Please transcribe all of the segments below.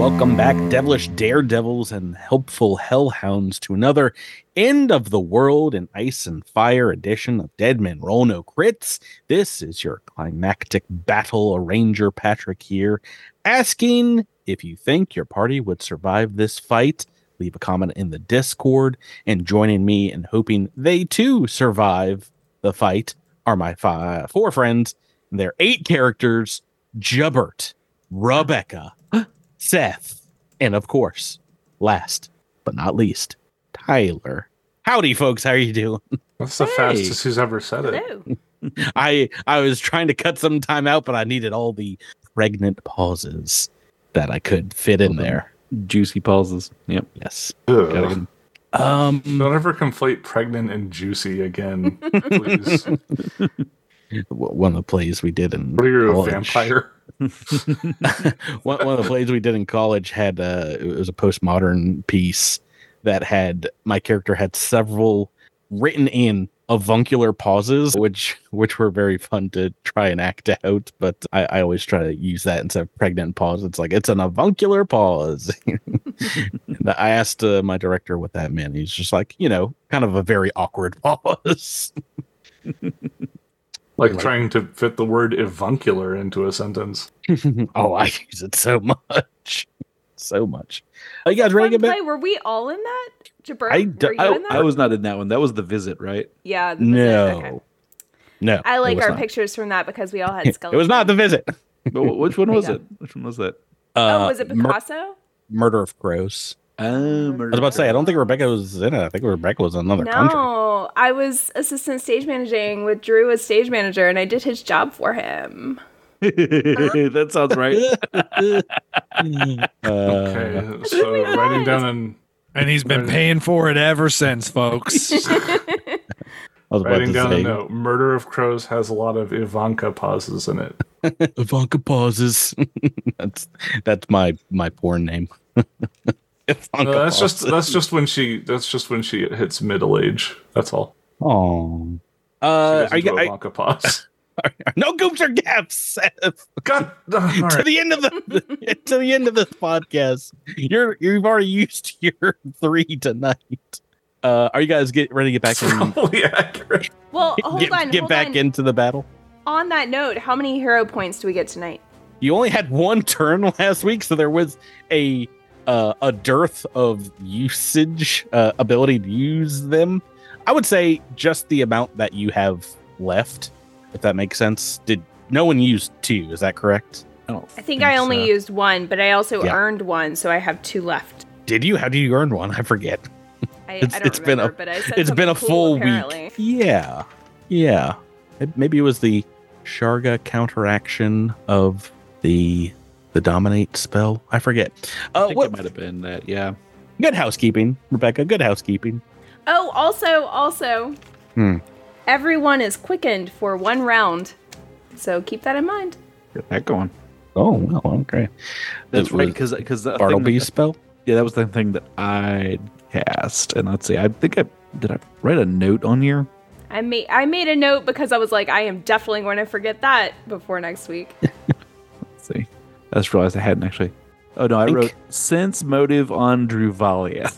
Welcome back, devilish daredevils and helpful hellhounds, to another end of the world and ice and fire edition of Dead Men Roll No Crits. This is your climactic battle arranger, Patrick, here, asking if you think your party would survive this fight. Leave a comment in the Discord, and joining me in hoping they too survive the fight are my four friends. They're 8 characters: Jubbert, Rebecca, Seth, and of course, last but not least, Tyler. Howdy, folks. How are you doing? That's the fastest who's ever said it. I was trying to cut some time out, but I needed all the pregnant pauses that I could fit in there. Juicy pauses. Yep. Yes. Don't ever conflate pregnant and juicy again, please. One of the plays we did in What are you, a college. vampire? one of the plays we did in college had it was a postmodern piece that had my character had several written in avuncular pauses, which were very fun to try and act out. But I always try to use that instead of pregnant pause. It's like, it's an avuncular pause. I asked my director what that meant. He's just like, kind of a very awkward pause. Like trying to fit the word avuncular into a sentence. Oh, I use it so much. So much. Are you guys ready to get back? Were we all in that? Jabber, I was not in that one. That was The Visit, right? Yeah. No. Okay. No. I like our not. pictures from that because we all had skeletons. It was not The Visit. But which one was it? Which one was that? Was it Picasso? Murder of Crows. I I was about to say, I don't think Rebecca was in it. I think Rebecca was in another country. No, I was assistant stage managing with Drew as stage manager, and I did his job for him. That sounds right. Okay, so writing down and he's been paying for it ever since, folks. I was about writing to down say, a note. Murder of Crows has a lot of Ivanka pauses in it. Ivanka pauses. that's my porn name. Ivanka That's just when she hits middle age. That's all. Oh. Are you Ivanka pause? No goops or gaps, Seth. God, all To right. the end of this podcast. You've already used your 3 tonight. Are you guys ready to get back in? Probably accurate. Well, hold on. Get back into the battle. On that note, how many hero points do we get tonight? You only had 1 turn last week, so there was a dearth of usage, ability to use them. I would say just the amount that you have left, if that makes sense. Did no one use 2? Is that correct? I think I only used 1, but I also Yeah. earned 1, so I have 2 left. Did you? How do you earn 1? I forget. I don't remember, but I said It's been a something cool, full apparently. week. Yeah. Maybe it was the Sharga counteraction of the dominate spell. I forget. I think it might have been that. Yeah. Good housekeeping, Rebecca. Good housekeeping. Oh, also, everyone is quickened for 1 round, so keep that in mind. Get that going. Oh well, okay. That's It right. was Because Bartleby's spell. Yeah, that was the thing that I cast. And let's see. I think did I write a note on here? I made a note because I was like, I am definitely going to forget that before next week. Let's see. I just realized I hadn't actually. Oh no, I wrote sense motive on Druvalia.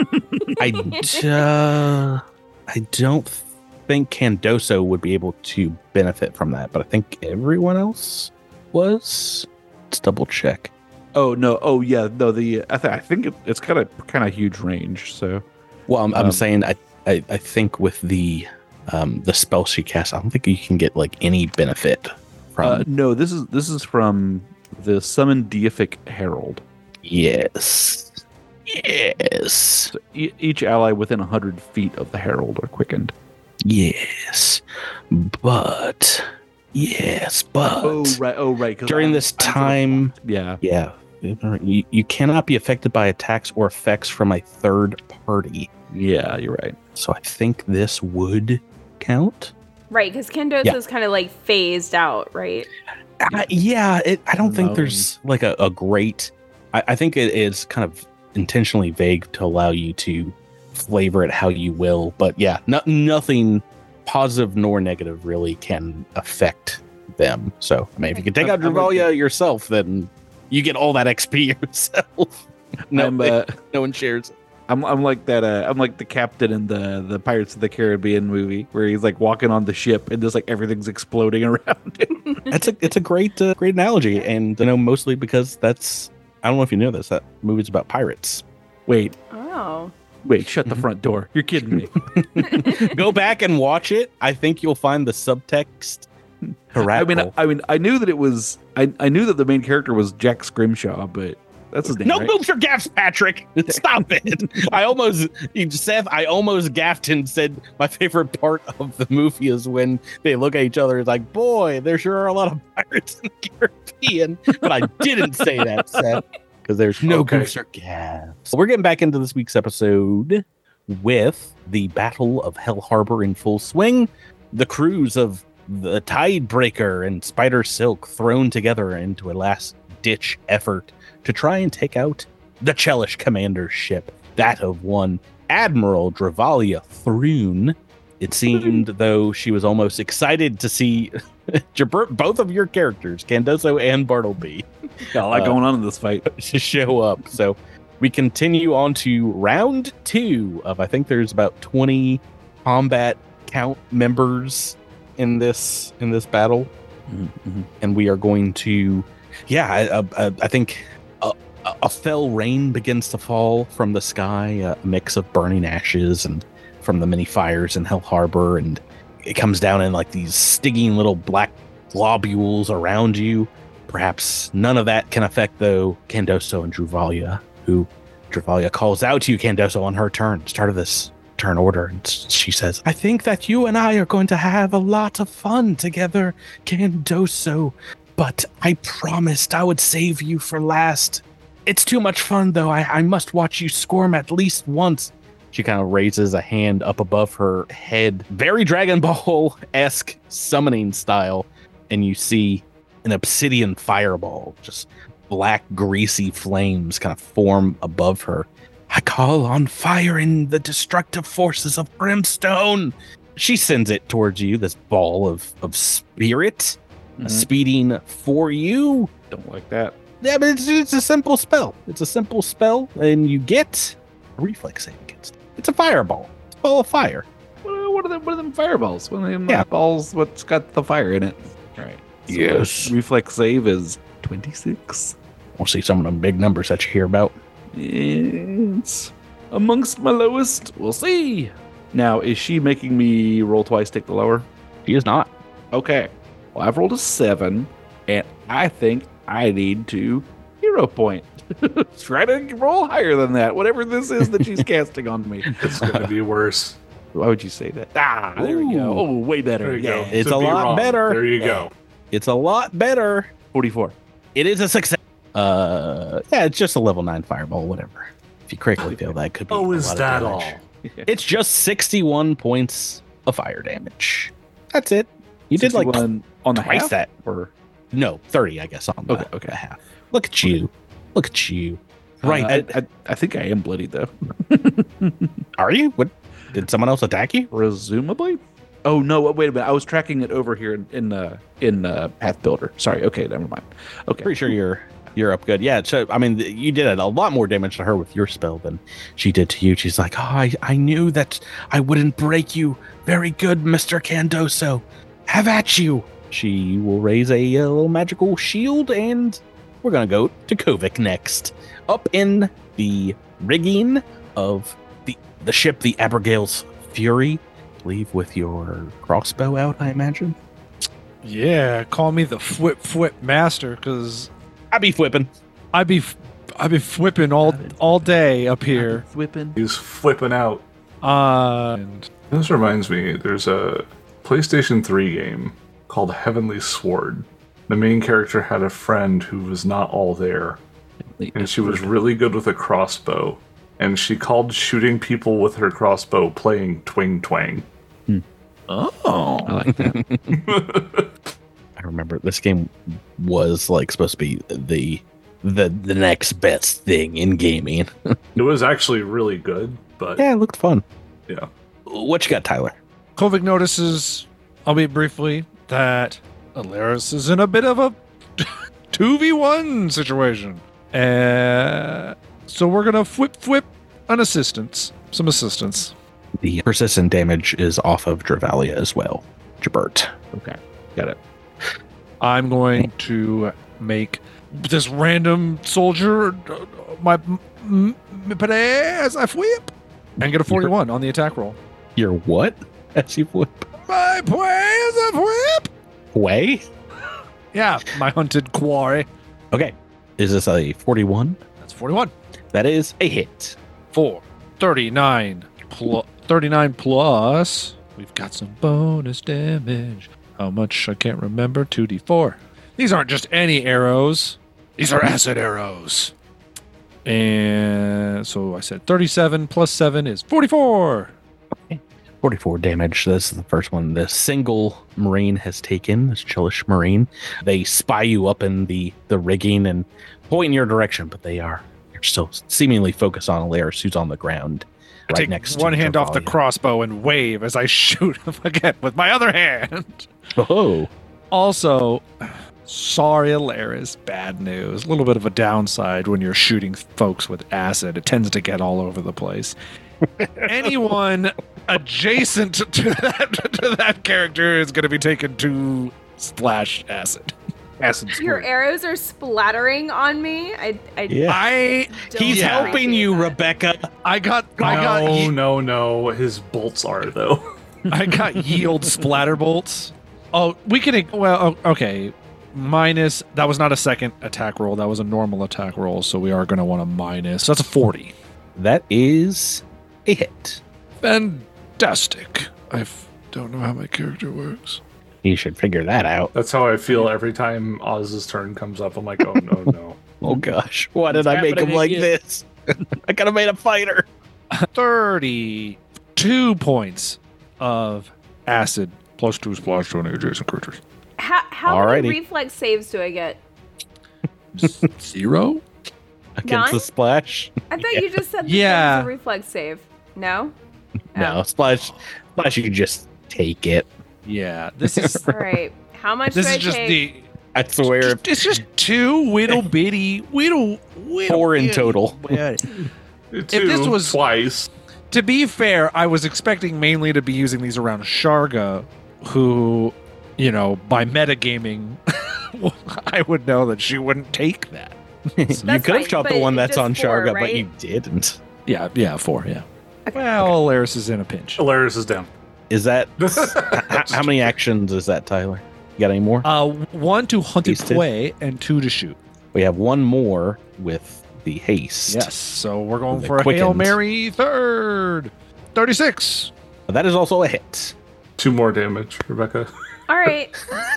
I don't think Candoso would be able to benefit from that, but I think everyone was. Let's double check. Oh no! Oh yeah! No, I think it's got a kind of huge range. So, Well, I'm saying I think with the spell she casts, I don't think you can get like any benefit from. no, this is from the Summon Deific Herald. Yes. So each ally within 100 feet of the Herald are quickened. Yes. But. Oh right. During this time, yeah. you cannot be affected by attacks or effects from a third party. Yeah, you're right. So I think this would count. Right, because Kendoso's kind of like phased out, right? I don't think there's like a great. I think it is kind of intentionally vague to allow you to flavor it how you will. But yeah, nothing positive nor negative really can affect them. So I mean, if you can take out Druvalia yourself, then You get all that XP yourself. No, no one shares. I'm like that. I'm like the captain in the Pirates of the Caribbean movie where he's like walking on the ship and just like everything's exploding around him. It's a great great analogy, and mostly because that's, I don't know if you know this, that movie's about pirates. Wait, shut the front door. You're kidding me. Go back and watch it. I think you'll find the subtext. Heretical. I mean, I knew that it was. I knew that the main character was Jack Scrimshaw, but that's his name. No right? moves or gaffs, Patrick. Stop it. I almost gaffed and said my favorite part of the movie is when they look at each other. It's like, boy, there sure are a lot of pirates in the Caribbean. But I didn't say that, Seth, because there's no goofs or gaffs. We're getting back into this week's episode with the Battle of Hell Harbor in full swing. The crews of the Tidebreaker and Spider Silk thrown together into a last-ditch effort to try and take out the Chelish commander's ship, that of one Admiral Dravalia Thrune. It seemed, though, she was almost excited to see both of your characters, Candoso and Bartleby, got a lot going on in this fight, to show up. So we continue on to round 2 of, I think there's about 20 combat count members in this battle. Mm-hmm. And we are going to, I think a fell rain begins to fall from the sky, a mix of burning ashes and from the many fires in Hell Harbor, and it comes down in like these stinging little black globules around you. Perhaps none of that can affect, though, Candoso and Dravalia, who Dravalia calls out to you, Candoso, on her turn, start of this turn order, and she says, I think that you and I are going to have a lot of fun together, Candoso, but I promised I would save you for last. It's too much fun, though. I must watch you squirm at least once. She kind of raises a hand up above her head, very Dragon Ball-esque summoning style, and you see an obsidian fireball, just black, greasy flames kind of form above her. I call on fire in the destructive forces of brimstone. She sends it towards you, this ball of spirit, speeding for you. Don't like that. Yeah, but it's a simple spell. It's a simple spell, and you get a reflex save against it. It's a fireball. It's a ball of fire. What are them fireballs? One of them balls, what's got the fire in it? All right. So yes. Reflex save is 26. We'll see some of them big numbers that you hear about. It's amongst my lowest. We'll see. Now, is she making me roll twice, take the lower? She is not. Okay. Well, I've rolled a 7, and I think I need to hero point. Try to roll higher than that, whatever this is that she's casting on me. It's going to be worse. Why would you say that? There we go. Oh, way better. There you go. It's a lot better. There you go. It's a lot better. 44. It is a success. It's just a level 9 fireball, whatever. If you critically fail, that could be. Oh, is that all? It's just 61 points of fire damage. That's it. You did like on the twice half? that. Or No, 30, I guess, on the half. Look at you. Look at you. Right. I think I am bloodied, though. Are you? What? Did someone else attack you? Presumably. Oh, no, wait a minute. I was tracking it over here in Path Builder. Sorry. Okay, never mind. Okay. Pretty sure you're up good. Yeah, so, I mean, you did a lot more damage to her with your spell than she did to you. She's like, I knew that I wouldn't break you. Very good, Mr. Candoso. Have at you. She will raise a little magical shield, and we're going to go to Kovic next. Up in the rigging of the ship, the Abigail's Fury. Leave with your crossbow out, I imagine. Yeah, call me the Fwip master, because I be flipping. I be flipping all day up here. Whipping. He's flipping out. And This reminds me, there's a PlayStation 3 game called Heavenly Sword. The main character had a friend who was not all there, and she was really good with a crossbow. And she called shooting people with her crossbow playing Twing Twang. Oh, I like that. I remember this game was like supposed to be the next best thing in gaming. It was actually really good, but Yeah, it looked fun. yeah. What you got, Tyler? Kovic notices, albeit briefly, that Alaris is in a bit of a 2v1 situation. So we're going to whip some assistance. The persistent damage is off of Dravalia as well. Jabert. Okay, got it. I'm going to make this random soldier my as I whip and get a 41 on the attack roll. Your what? As you whip. My play as I whip. Way? Yeah, my hunted quarry. Okay. Is this a 41? That's 41. That is a hit. 39 plus. We've got some bonus damage. How much? I can't remember. 2d4. These aren't just any arrows. These are acid arrows. And so I said 37 plus 7 is 44. 44 damage. This is the first one the single Marine has taken, this Chelish Marine. They spy you up in the rigging and point in your direction, but they're still seemingly focused on Alaris, who's on the ground. I take next one to hand off the Dravalia. crossbow and wave as I shoot him again with my other hand. Oh. Also, sorry, Alaris, bad news. A little bit of a downside when you're shooting folks with acid. It tends to get all over the place. Anyone adjacent to that character is going to be taken to splash acid. Acid Your squirt. arrows are splattering on me. Yeah. I don't He's helping appreciate you, that. Rebecca. No. His bolts are, though. I got yield splatter bolts. Oh, we can. Well, okay. Minus. That was not a second attack roll. That was a normal attack roll. So we are going to want a minus. So that's a 40. That is a hit. Fantastic. I don't know how my character works. You should figure that out. That's how I feel every time Oz's turn comes up. I'm like, oh, no. Oh gosh, why did I make him happening like again. this? I could have made a fighter. 32 points of acid plus 2 splash to any adjacent creatures. How many Alrighty. reflex saves do I get? 0? Against None? the splash. I thought you just said that Yeah. there was a reflex save. No? No, splash. You can just take it. Yeah. This is All right. How much this do I is just take? the. I swear, It's just 2 whittle bitty whittle 4 in total. Two, this was- twice. To be fair, I was expecting mainly to be using these around Sharga, who, by metagaming, I would know that she wouldn't take that. You That's could have fine, shot the but one that's just on 4, Sharga, but right? you didn't. Yeah, 4, yeah. Well, Alaris is in a pinch. Alaris is down. Is that how many actions is that, Tyler? You got any more? 1 to hunted These two? play and 2 to shoot. We have one more with the haste. Yes, so we're going The for a Hail quickened. Mary third. 36. That is also a hit. 2 more damage, Rebecca. All right.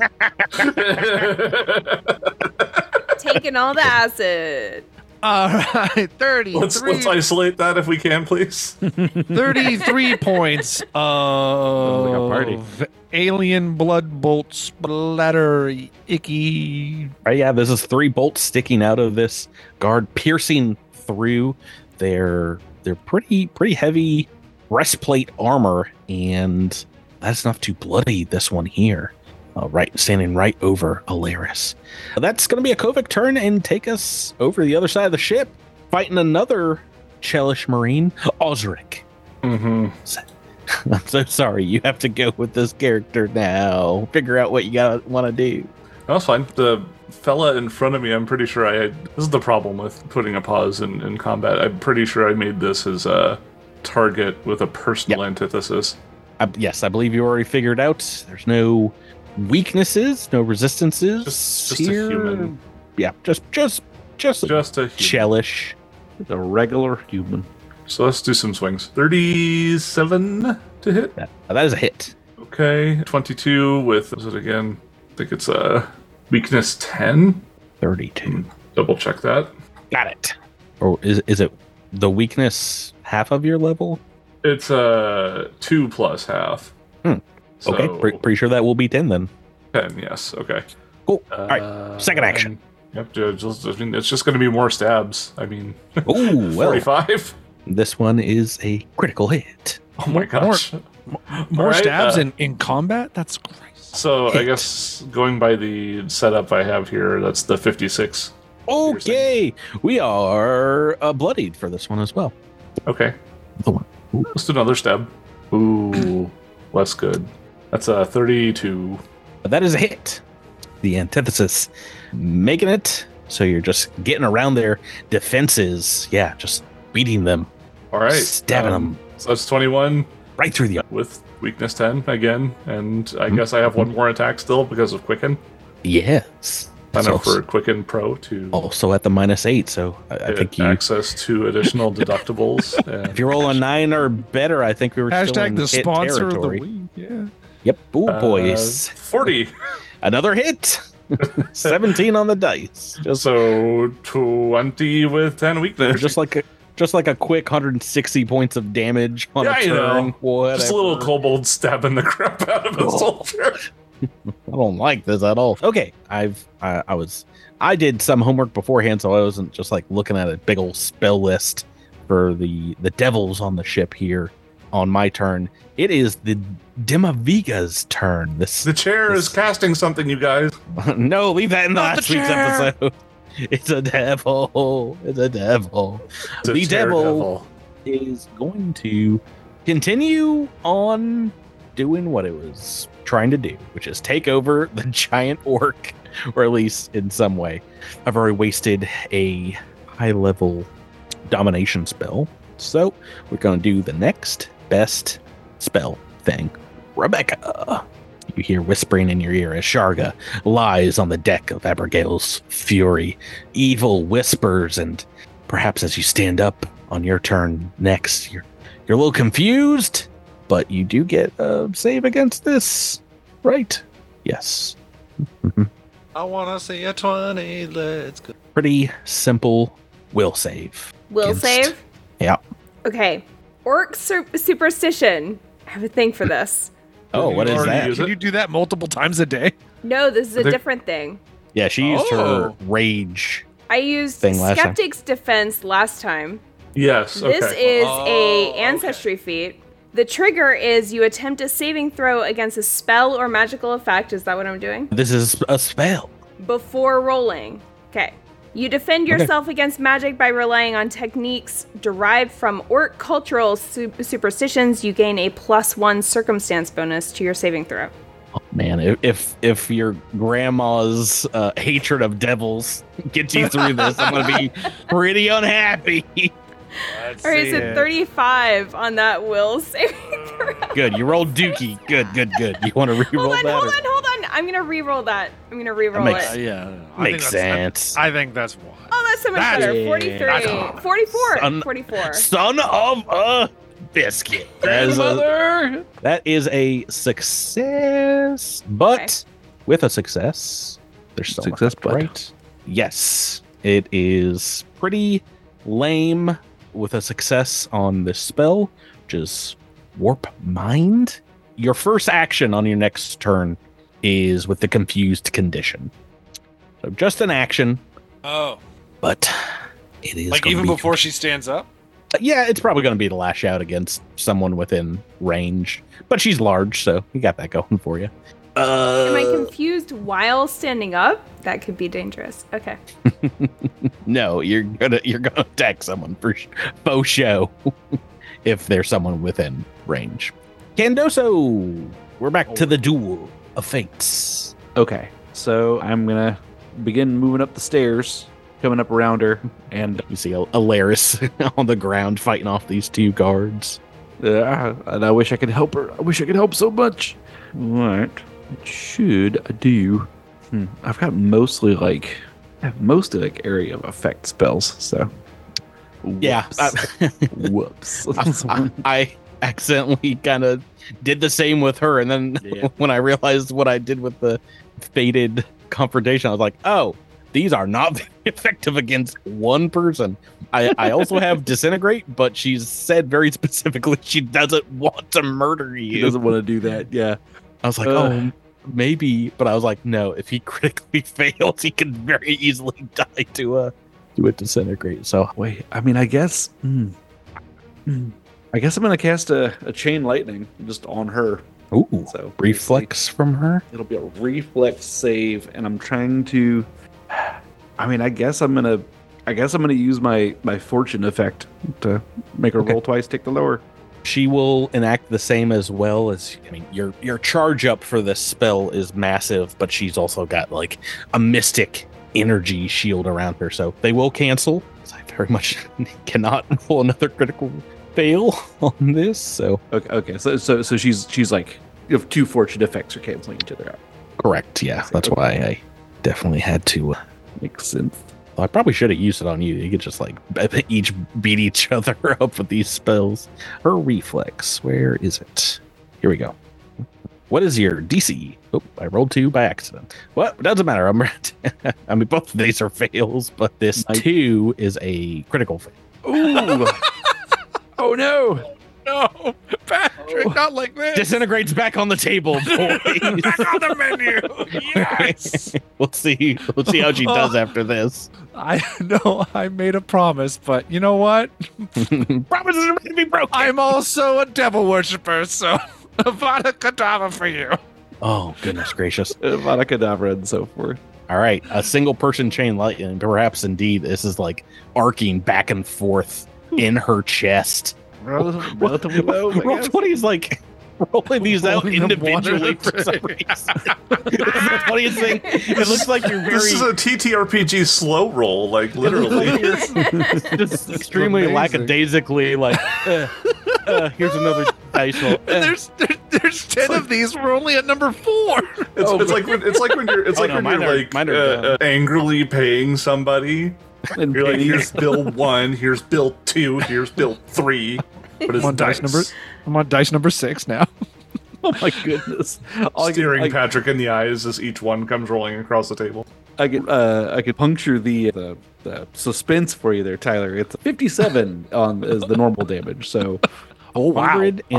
Taking all the acid. All right, 33. Let's isolate that if we can, please. 33 points like a party. of alien blood bolt splatter icky. Right, yeah, this is 3 bolts sticking out of this guard, piercing through their pretty heavy breastplate armor, and that's enough to bloody this one here. Standing right over Alaris. That's going to be a Kovic turn and take us over the other side of the ship, fighting another Chelish Marine, Osric. Mm-hmm. I'm so sorry, you have to go with this character now. Figure out what you want to do. That's fine. The fella in front of me, I'm pretty sure this is the problem with putting a pause in combat. I'm pretty sure I made this as a target with a personal antithesis. Yes, I believe you already figured out. There's no weaknesses, no resistances. Just here. a human. Yeah, just Just a human. Chellish. It's a regular human. So let's do some swings. 37 to hit. That is a hit. Okay. 22 with, what is it again? I think it's weakness 10. 32. Double check that. Got it. Or is it the weakness half of your level? It's 2 plus half. So, Okay, pretty sure that will be 10 then. 10, yes. Okay. Cool. All right, second action. Yep, it's just going to be more stabs. I mean, Ooh, well, 45? this one is a critical hit. Oh my gosh. More Alright, stabs in combat? That's crazy. So I hit. guess going by the setup I have here, that's the 56. Okay, we are bloodied for this one as well. Okay. The one. Let's do another stab. Ooh, less good. That's a 32. But that is a hit. The antithesis making it. So you're just getting around their defenses. Yeah, just beating them. All right. Stabbing them So that's 21 right through the eye. with weakness 10 again. And I guess I have one more attack still because of Quicken. Yes. I know So- for Quicken Pro to also at the -8, so I think you. access to additional deductibles. If you roll a 9 or better, I think we were still in Hashtag the hit sponsor territory. of the week. Yeah. Yep. Ooh, boys. 40. Another hit. 17 on the dice. So 20 with 10 weakness. Just like a quick 160 points of damage on Yeah, a you turn. know. Whatever. Just a little kobold stabbing the crap out of a soldier. I don't like this at all. Okay, I did some homework beforehand, so I wasn't just like looking at a big old spell list for the devils on the ship here. On my turn, it is the Demaviga's turn. The chair is casting something, you guys. No, leave that in Not last the week's chair. episode. It's a devil. It's a devil. It's a The chair devil is going to continue on doing what it was trying to do, which is take over the giant orc, or at least in some way. I've already wasted a high-level domination spell, so we're going to do the next best spell thing. Rebecca. You hear whispering in your ear as Sharga lies on the deck of Abigail's Fury. Evil whispers, and perhaps as you stand up on your turn next, you're a little confused, but you do get a save against this, right? Yes. I want to see a 20. Let's go. Pretty simple will save. Will against- save? Yeah. Okay. Orc superstition. I have a thing for this. Oh, what is already that? used Can you do that multiple times a day? No, this is a think- different thing. Yeah, she used her Oh. rage. I used Thing last time. Skeptic's Defense last time. Yes. Okay. This is Oh, a okay. ancestry feat. The trigger is you attempt a saving throw against a spell or magical effect. Is that what I'm doing? This is a spell. Before rolling. Okay. You defend yourself against magic by relying on techniques derived from orc cultural superstitions. You gain a +1 circumstance bonus to your saving throw. Oh, man, if your grandma's hatred of devils gets you through this, I'm gonna be pretty unhappy. Let's All right, so 35 on that will saving throw. Good, you rolled Dookie. Good. You want to re-roll Hold on, that? hold or- on, hold on. I'm gonna re-roll that. I'm gonna re-roll makes- it. yeah. Makes sense. I think that's why. Oh, that's so much That's- better. yeah, 43. that's- 44. Son- 44. Son of a biscuit. That is a, Grandmother! that is a success, but with a success, there's still Success, not but- right. Yes, it is pretty lame with a success on this spell, which is Warp Mind. Your first action on your next turn is with the confused condition. So just an action, Oh. but it is Like gonna even be before she stands up? yeah, it's probably going to be to lash out against someone within range, but she's large, so you got that going for you. Am I confused while standing up? That could be dangerous. Okay. No, you're gonna attack someone for faux show if there's someone within range. Candoso, we're back to the duel of fates. Okay, so I'm gonna begin moving up the stairs, coming up around her, and You see Alaris on the ground fighting off these two guards. and I wish I could help her. I wish I could help so much. What should I do? I've got mostly like area of effect spells. So Yeah, whoops. I accidentally kind of did the same with her, and then Yeah. when I realized what I did with the fated confrontation, I was like, oh, these are not very effective against one person. I also have disintegrate, but she's said very specifically she doesn't want to murder He you. doesn't want to do that. Yeah. I was like, oh, maybe, but I was like, no, if he critically fails, he could very easily die to a disintegrate. So Wait. I mean, I guess. I guess I'm gonna cast a chain lightning just on her. Ooh, So reflex from her. it'll be a reflex save, and I'm trying to. I mean, I guess I'm gonna use my fortune effect to make her roll twice, take the lower. She will enact the same as well as, I mean, your charge up for this spell is massive, but she's also got like a mystic energy shield around her, so they will cancel. I very much cannot roll another critical fail on this. So Okay. So she's like, you have 2 fortune effects are canceling each other out. correct, yeah. That's why I definitely had to. Makes sense. I probably should have used it on you. You could just like each beat each other up with these spells. Her reflex, where is it? Here we go. What is your DC? Oh, I rolled 2 by accident. Well, it doesn't matter. I mean, both of these are fails, but this 2 is a critical fail. Ooh. Oh no. No, Patrick, not like this. Disintegrates back on the table, boys. Back on the menu. Yes. Let's see how she does after this. I know I made a promise, but you know what? Promises are meant to be broken. I'm also a devil worshiper, so Avada Kedavra for you. Oh, goodness gracious. Avada Kedavra and so forth. All right, a single person chain lightning. Perhaps indeed this is like arcing back and forth in her chest. Relatively low. I Roll guess. 20 is like rolling these out Rolling them one individually at a for some reason. This is the funniest thing. It looks like you're This is very a TTRPG slow roll, like literally. just extremely amazing. lackadaisically like, here's another dice roll. There's 10 of these. We're only at number 4. It's like when you're mine are- mine are down. angrily paying somebody. And You're like, paying- here's bill 1, here's bill 2, here's bill 3. But it's I'm on dice number 6 now. Oh my goodness! staring Patrick in the eyes as each one comes rolling across the table. I could puncture the suspense for you there, Tyler. It's 57 on is the normal damage. So, Oh, wow.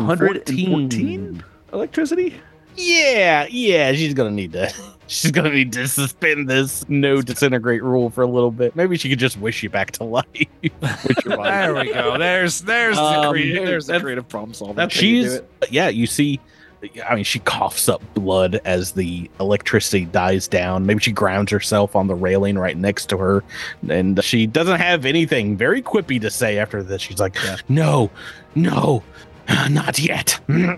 114 electricity. Yeah, she's gonna need to suspend this no disintegrate rule for a little bit. Maybe she could just wish you back to life. There we go. There's the creative problem solving. You see, I mean, she coughs up blood as the electricity dies down. Maybe she grounds herself on the railing right next to her, and she doesn't have anything very quippy to say after this. She's like, no, not yet.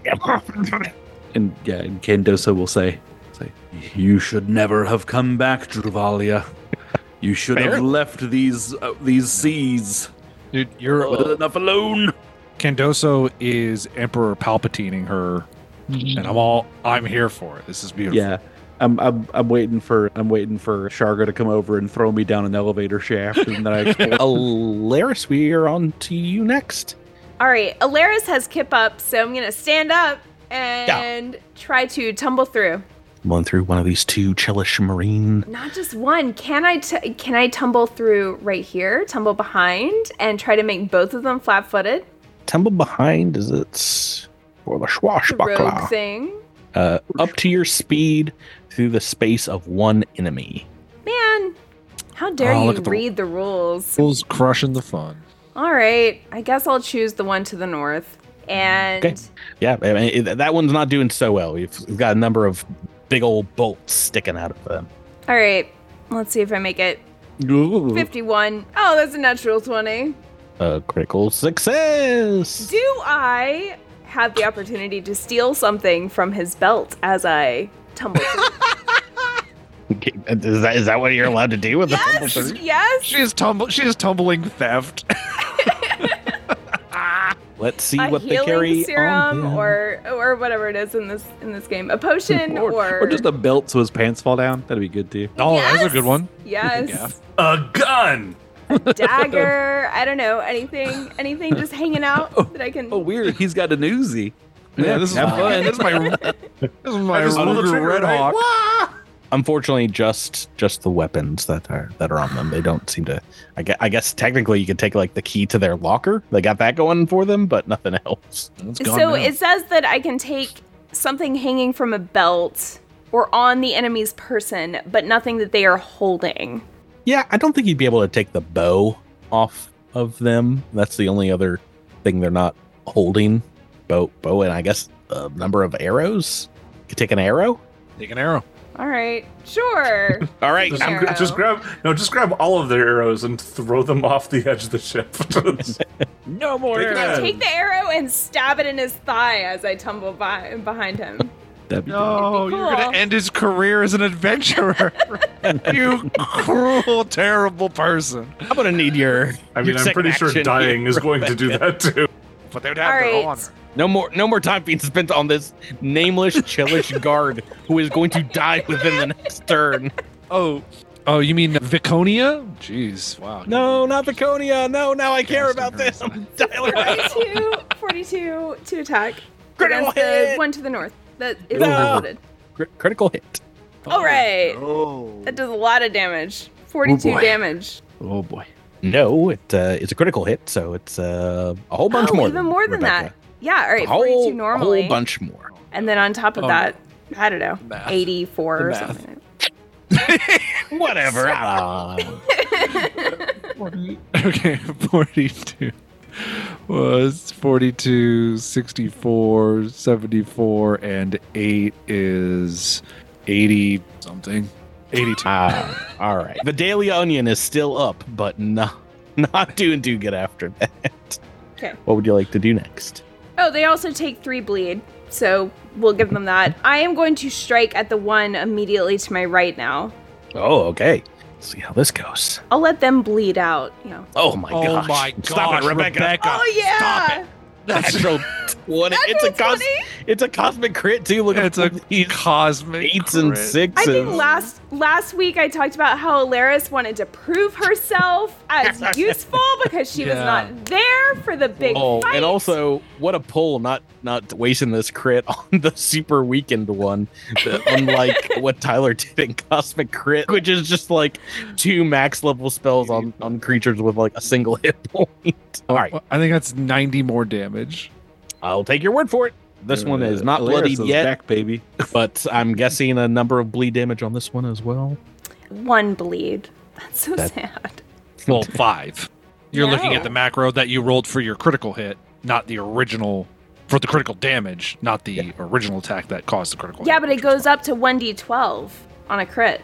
And Candoso will say, "You should never have come back, Druvalia. You should Fair. have left these seas. Dude, you're Let enough alone." Candoso is Emperor Palpatining her, and I'm here for it. This is beautiful. Yeah, I'm waiting for Sharga to come over and throw me down an elevator shaft, and then I explode. Alaris, we are on to you next. All right, Alaris has Kip up, so I'm gonna stand up and try to tumble through. One through one of these 2 Chelish Marine. Not just one. Can I tumble through right here, tumble behind, and try to make both of them flat-footed? Tumble behind, is it for the The swashbuckler? rogue thing. Up to your speed through the space of 1 enemy. Man, how dare Oh, you look at the- read the rules? Fools crushing the fun. All right, I guess I'll choose the one to the north. And Okay. Yeah, I mean, that one's not doing so well. We've got a number of big old bolts sticking out of them. all right, let's see if I make it. 51. Oh, that's a natural 20. Critical success. Do I have the opportunity to steal something from his belt as I tumble through? Okay, is that what you're allowed to do with the tumble Yes, through? yes. She is tumbling theft. Let's see A what they healing carry serum on. or whatever it is in this game. A potion or just a belt so his pants fall down. That'd be good too. Oh, Yes! that's a good one. Yes. A gun! Dagger. I don't know. Anything just hanging out that I can. Oh, weird. He's got an Uzi. Yeah, this is have fun. This is my I just pulled the Ruger trigger, Red right? Hawk. Wah! Unfortunately, just the weapons that are on them. They don't seem to. I guess technically you could take like the key to their locker. They got that going for them, but nothing else. It's gone So now. it says that I can take something hanging from a belt or on the enemy's person, but nothing that they are holding. Yeah, I don't think you'd be able to take the bow off of them. That's the only other thing they're not holding. Bow, and I guess a number of arrows. You could take an arrow. Take an arrow. All right, sure. All right. Arrow. Just grab all of their arrows and throw them off the edge of the ship. No more Take it arrows. Take the arrow and stab it in his thigh as I tumble behind him. That'd be No, It'd be you're going cool. to end his career as an adventurer. You cruel, terrible person. I'm gonna need your. I mean, your I'm pretty sure second action dying here, is going to do Rebecca. that too. But they would have All their right. honor. No more time being spent on this nameless, chillish guard who is going to die within the next turn. Oh, you mean Viconia? Jeez, wow. No, not Viconia. No, now I care Yes, about this. Viconia. Tyler. 42 to attack. Critical Against the hit. one to the north. That is No. loaded. Critical hit. All right. Oh. That does a lot of damage. 42 boy. damage. Oh boy. No, it's a critical hit, so it's a whole bunch more. Even more than Rebecca. that. Yeah, all right. A whole, 42 normally. whole bunch more. And then on top of Oh, that, I don't know, Math. 84 or The math. something. Whatever. I don't know. Okay, 42 was 42, 64, 74, and 8 is 80 something. 82. All right. The Daily Onion is still up, but not doing too good after that. Okay. What would you like to do next? Oh, they also take 3 bleed, so we'll give them that. I am going to strike at the one immediately to my right now. Oh, okay. Let's see how this goes. I'll let them bleed out, you know. Oh my gosh. Stop gosh, it, Rebecca. Oh, yeah! Stop it. Natural 20. It's a cosmic crit too. Look It's at a these cosmic 8s and crit. 6s. I think last week I talked about how Alaris wanted to prove herself as useful because she was Yeah. not there for the big fight. and also, what a pull! Not wasting this crit on the super weakened one, unlike what Tyler did in Cosmic Crit, which is just like 2 max level spells on creatures with like a single hit point. All right, Well, I think that's 90 more damage. I'll take your word for it. This one is not bloodied yet, back, baby. but I'm guessing a number of bleed damage on this one as well. 1 bleed. That's so That- sad. Well, 5. You're looking No. at the macro that you rolled for your critical hit, not the original for the critical damage, not the original attack that caused the critical Yeah, hit. but it goes up to 1d12 on a crit.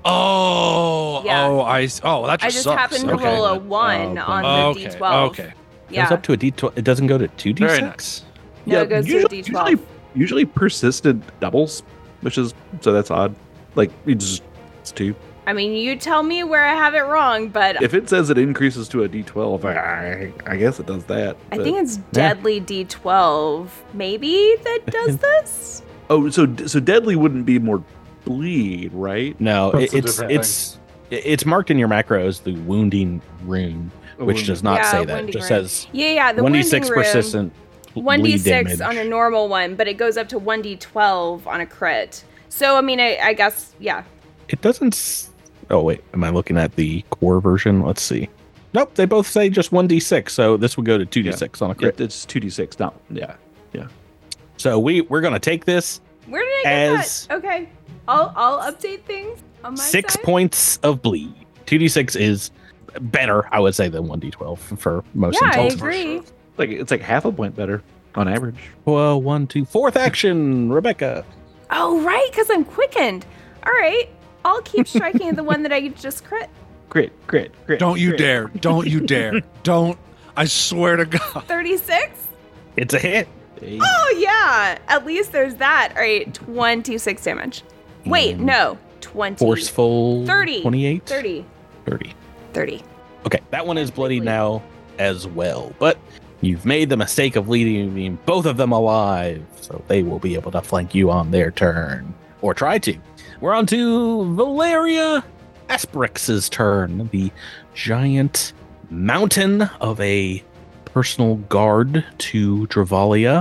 Oh, Yeah. that I just just sucks. happened to Okay. roll a 1 on the okay. d12. Okay. Yeah. Goes up to a D12. It doesn't go to 2d6. Very nice. No, it goes to a d12. Usually persistent doubles, which is so that's odd. Like it's 2. I mean, you tell me where I have it wrong, but If it says it increases to a D12, I guess it does that. I but- think it's deadly d12 maybe that does this. Oh, so deadly wouldn't be more bleed, right? No, That's a it's different it's marked in your macro as the wounding rune, which does not Yeah, say that. It wounding just rune. says Yeah, the 1d6 wounding rune, persistent bleed 1d6 damage. on a normal one, but it goes up to 1d12 on a crit. So I mean, I guess yeah. It doesn't. Oh wait, am I looking at the core version? Let's see. Nope, they both say just 1d6, so this would go to 2d6 on a crit. It's 2d6. Not yeah. So we're gonna take this Where did I get As- that? Okay, I'll update things on my 6 side. points of bleed. 2d6 is better, I would say, than 1d12 for most Yeah, I insults. agree. It's like half a point better on average. Well, 1, 2, 4th action, Rebecca. Oh right, because I'm quickened. All right, I'll keep striking at the one that I just crit. Crit. Don't you crit. dare. Don't you dare. Don't. I swear to God. 36. It's a hit. Hey. Oh yeah, at least there's that. All right, 26 damage. Wait, And no, 20. Forceful 30. 28? 30. 30. Okay, that one is bloody now as well, but you've made the mistake of leaving both of them alive, so they will be able to flank you on their turn, or try to. We're on to Valeria Asperix's turn, the giant mountain of a personal guard to Dravalia.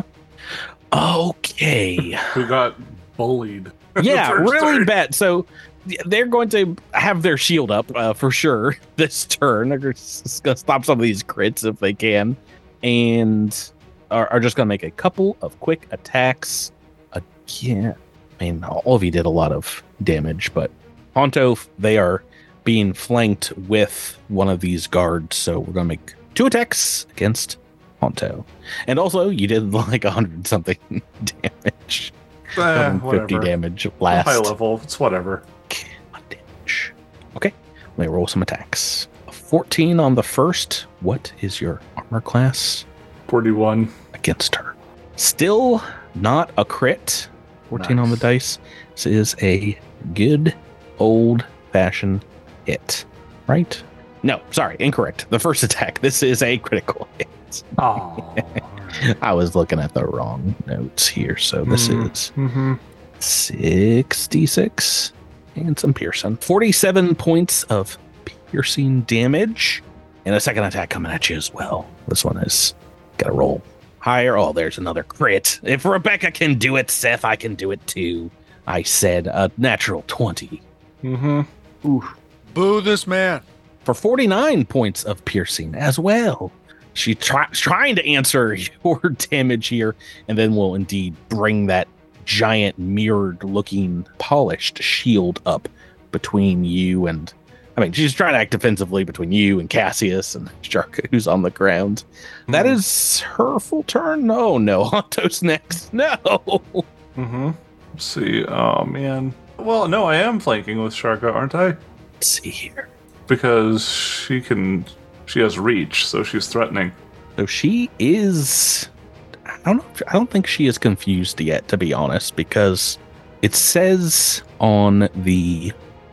Okay. Who got bullied? Yeah, First really turn. bad. So they're going to have their shield up for sure this turn. They're just going to stop some of these crits if they can, and are just going to make a couple of quick attacks. Again, I mean, all of you did a lot of damage, but Honto, they are being flanked with one of these guards, so we're going to make 2 attacks against Honto. And also, you did like 100 something damage. 150 whatever. damage last. High level. It's whatever. One damage. Okay, let me roll some attacks. A 14 on the first. What is your armor class 41. against her? Still not a crit. 14 on the Nice. dice. This is a good old-fashioned hit, right? No, sorry, incorrect. The first attack. This is a critical hit. Oh. I was looking at the wrong notes here, so this is Mm-hmm. 66 and some piercing. 47 points of piercing damage, and a second attack coming at you as well. This one is got to roll higher. Oh, there's another crit. If Rebecca can do it, Seth, I can do it too. I said a natural 20 Mm-hmm. Boo this man. for 49 points of piercing as well. She's trying to answer your damage here, and then will indeed bring that giant mirrored-looking polished shield up between you and... I mean, she's trying to act defensively between you and Cassius and Shark, who's on the ground. That is her full turn? Oh, no. Honto's next. No. Mm-hmm. Let's see. Oh, man. Well, no, I am flanking with Sharka, aren't I? Let's see here. Because she has reach, so she's threatening. So she is... I don't think she is confused yet, to be honest, because it says on the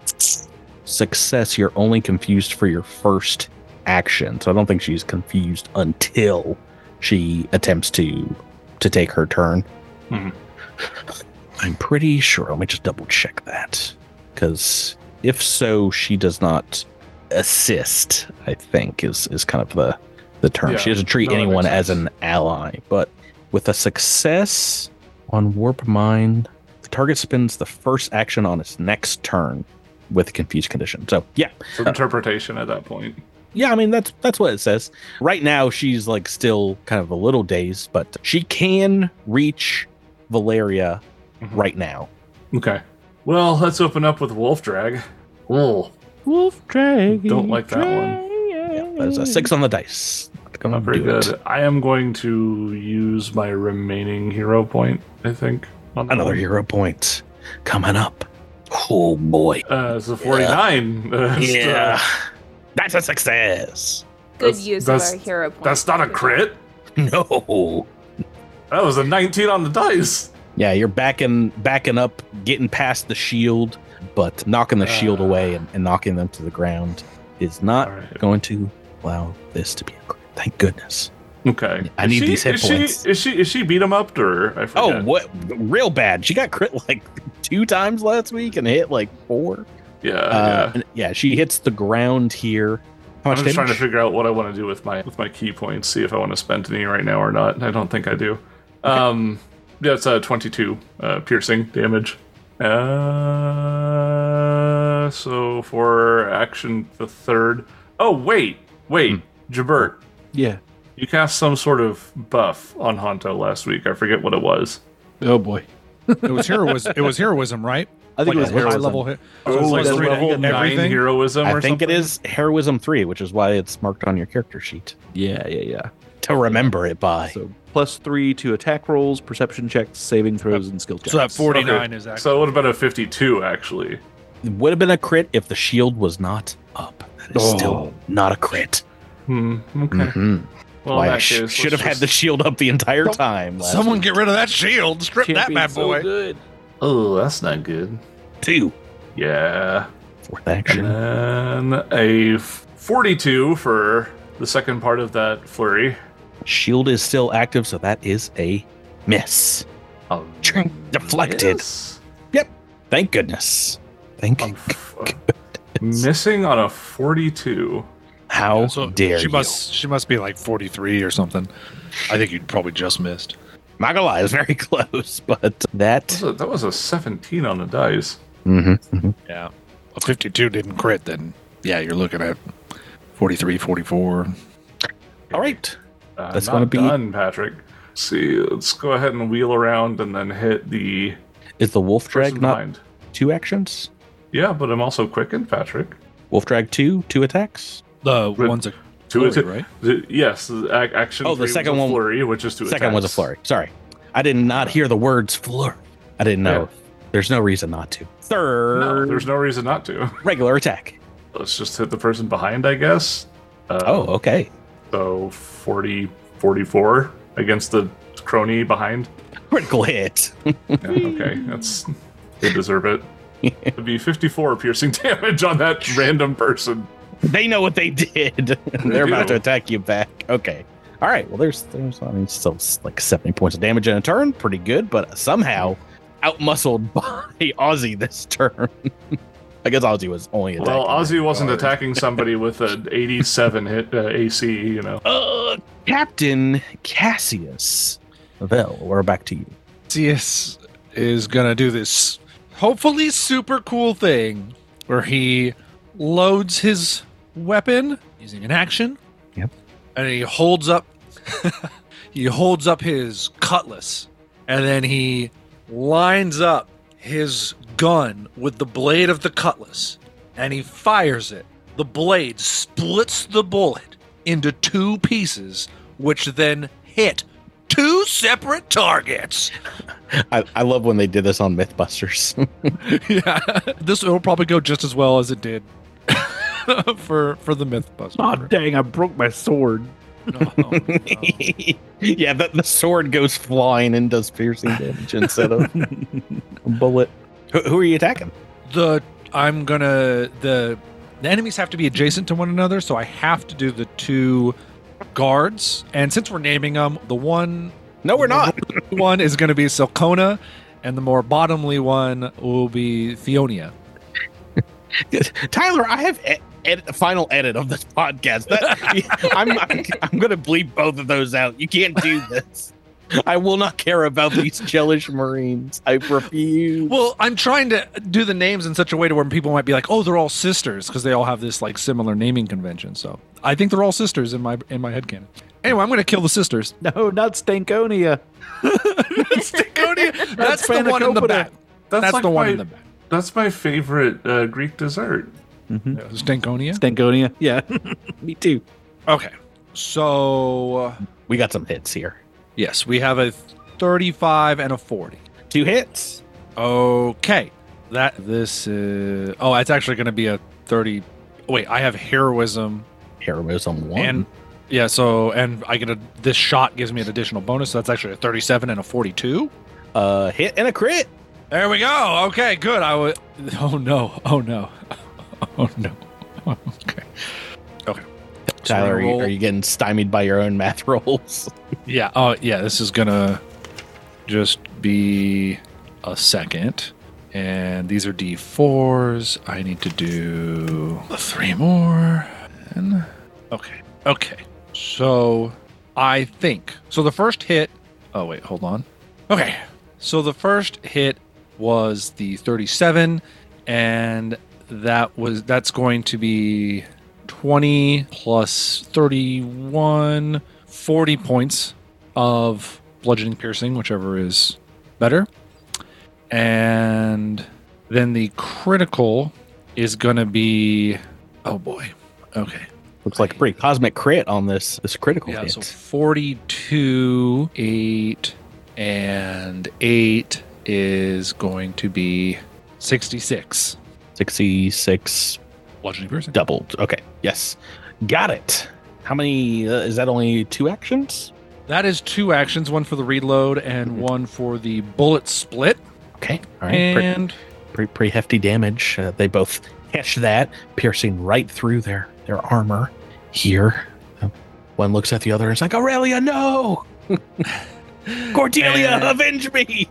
success you're only confused for your first action. So I don't think she's confused until she attempts to take her turn. Mhm. I'm pretty sure. Let me just double check that, because if so, she does not assist. I think is kind of the term. Yeah, She doesn't treat no, that anyone makes as sense. an ally. But with a success on Warp Mind, the target spends the first action on its next turn with a confused condition. So yeah, It's interpretation at that point. yeah. I mean that's what it says. Right now, she's like still kind of a little dazed, but she can reach Valeria Mhm. right now. Okay. Well, let's open up with Wolf Drag. Oh, Wolf drag. Don't like that one. Yeah, there's a 6 on the dice. Not gonna not very do good. it. I am going to use my remaining hero point, I think. On that Another one. hero point coming up. Oh boy. It's a 49. Yeah. That's a success. Good That's- use of that's- our hero point. That's not a crit. No. That was a 19 on the dice. Yeah, you're backing up, getting past the shield, but knocking the shield away and knocking them to the ground is not All right. going to allow this to be a crit. Thank goodness. Okay. I need these hit points. Is she beat him up or I Oh, forget? what? Real bad. She got crit like 2 times last week and hit like 4. Yeah. And yeah, she hits the ground here. How I'm much just trying to damage? figure out what I want to do with my key points. See if I want to spend any right now or not. I don't think I do. Yeah, it's 22 piercing damage. So for action the third. Oh wait, Jabert, Yeah. you cast some sort of buff on Honto last week. I forget what it was. Oh boy. It was heroism, right? I think Like it was a high heroism. level hit. Oh, it's like like a three to level 9 everything? heroism I or think something? it is Heroism 3, which is why it's marked on your character sheet Yeah. to remember it by. So +3 to attack rolls, perception checks, saving throws, and skill checks. So that 49 Okay. is actually. So it would have been a 52 actually. It would have been a crit if the shield was not up. That is still not a crit. Okay. Mhm. Well, Why in I that case, let's should have had just- the shield up the entire time. last Someone week. get rid of that shield. Strip that Champion's bad so boy. good. Oh, that's not good. 2. Yeah. 4th action. And then a 42 for the second part of that flurry. Shield is still active, so that is a miss. Oh, Deflected. yes. Thank goodness. Thank I'm missing on a 42. How So dare she you? must be like 43 or something. I think you'd probably just missed. Not gonna lie, it was very close, but that. That was a 17 on the dice. Yeah. A 52 didn't crit, then yeah, you're looking at 43, 44. All right. That's Not gonna be- done, Patrick. Let's see, let's go ahead and wheel around and then hit the Is the wolf person drag not behind. 2 actions? Yeah, but I'm also quickened, Patrick. Wolf drag 2 attacks. The With- one's a Flurry, right? Yes, action. Oh, the 3 second was a one- flurry, which is 2 Second was a attacks. flurry. Sorry. I did not hear the words flurry. I didn't know. Yeah. There's no reason not to. Third, No, there's no reason not to. regular attack. Let's just hit the person behind, I guess. Oh, okay. So 44 against the crony behind. Critical hit. Yeah, okay, they deserve it. It'd be 54 piercing damage on that random person. They know what they did. They're about do. to attack you back. Okay. All right. Well, there's still like 70 points of damage in a turn. Pretty good, but somehow outmuscled by Ozzy this turn. I guess Ozzy was only attacking. Well, Ozzy wasn't hard. attacking somebody with an 87 hit AC, you know. Captain Cassius. Vel, we're back to you. Cassius is gonna do this hopefully super cool thing where he loads his weapon using an action. Yep. And he holds up his cutlass, and then he lines up his gun with the blade of the cutlass, and he fires it. The blade splits the bullet into 2 pieces, which then hit 2 separate targets. I love when they did this on Mythbusters. Yeah, this will probably go just as well as it did for the Mythbusters. Oh, dang, I broke my sword. No. Yeah, the sword goes flying and does piercing damage instead of a bullet. Who are you attacking? The enemies have to be adjacent to one another, so I have to do the 2 guards. And since we're naming them, the one No, we're not. one is going to be Silcona, and the more bottomly one will be Theonia. Tyler, I have a final edit of this podcast. I'm going to bleep both of those out. You can't do this. I will not care about these Jellish Marines. I refuse. Well, I'm trying to do the names in such a way to where people might be like, "Oh, they're all sisters," because they all have this like similar naming convention. So I think they're all sisters in my headcanon. Anyway, I'm going to kill the sisters. No, not Stankonia. Stankonia. That's the one in the back. That's like the one my- in the back. That's my favorite Greek dessert. Stankonia. Stankonia. Yeah, me too. Okay, so We got some hits here. yes, we have a 35 and a 40. 2 hits. Okay, this is. Oh, it's actually going to be a 30. Wait, I have heroism. Heroism 1. And yeah, so and I get this shot gives me an additional bonus, so that's actually a 37 and a 42. Hit and a crit. There we go. Okay, good. Oh no. Okay. Okay. Tyler, So are you getting stymied by your own math rolls? Yeah. Oh yeah. This is gonna just be a second, and these are D4s. I need to do 3 more. And okay. So I think so. The first hit. Oh wait, hold on. Okay. So the first hit was the 37, and that's going to be 20 plus 31, 40 points of bludgeoning piercing, whichever is better. And then the critical is going to be, oh boy. Okay. Looks like a pretty cosmic crit on this critical Yeah, hit. so 42, 8, and 8 is going to be 66. 66 Bludgeoning piercing. doubled. Okay. Yes. Got it. How many? Is that only 2 actions? That is 2 actions, one for the reload and one for the bullet split. Okay. All right. And Pretty hefty damage. They both catch that, piercing right through their armor here. One looks at the other and is like, Aurelia, no! Cordelia, And- avenge me!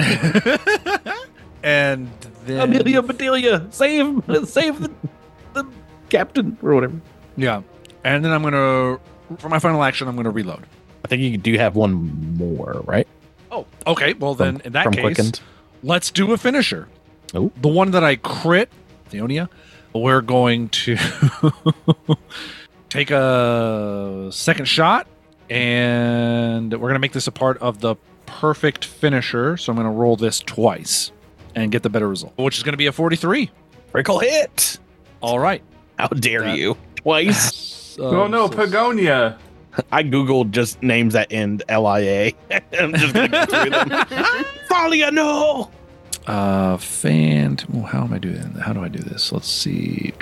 and then Amelia Bedelia, save the captain or whatever. yeah, and then I'm gonna for my final action I'm gonna reload. I think you do have one more, right? Oh, okay. Well then, in that From case, Quickened. let's do a finisher. Oh. The one that I crit, Theonia. We're going to take a second shot, and we're gonna make this a part of the perfect finisher. So I'm gonna roll this twice and get the better result, which is gonna be a 43. Critical hit! All right. How dare That- you? Twice? Oh no, Pagonia. I googled just names that end LIA. I'm just gonna go through them. Thalia, no. How am I doing? How do I do this? Let's see.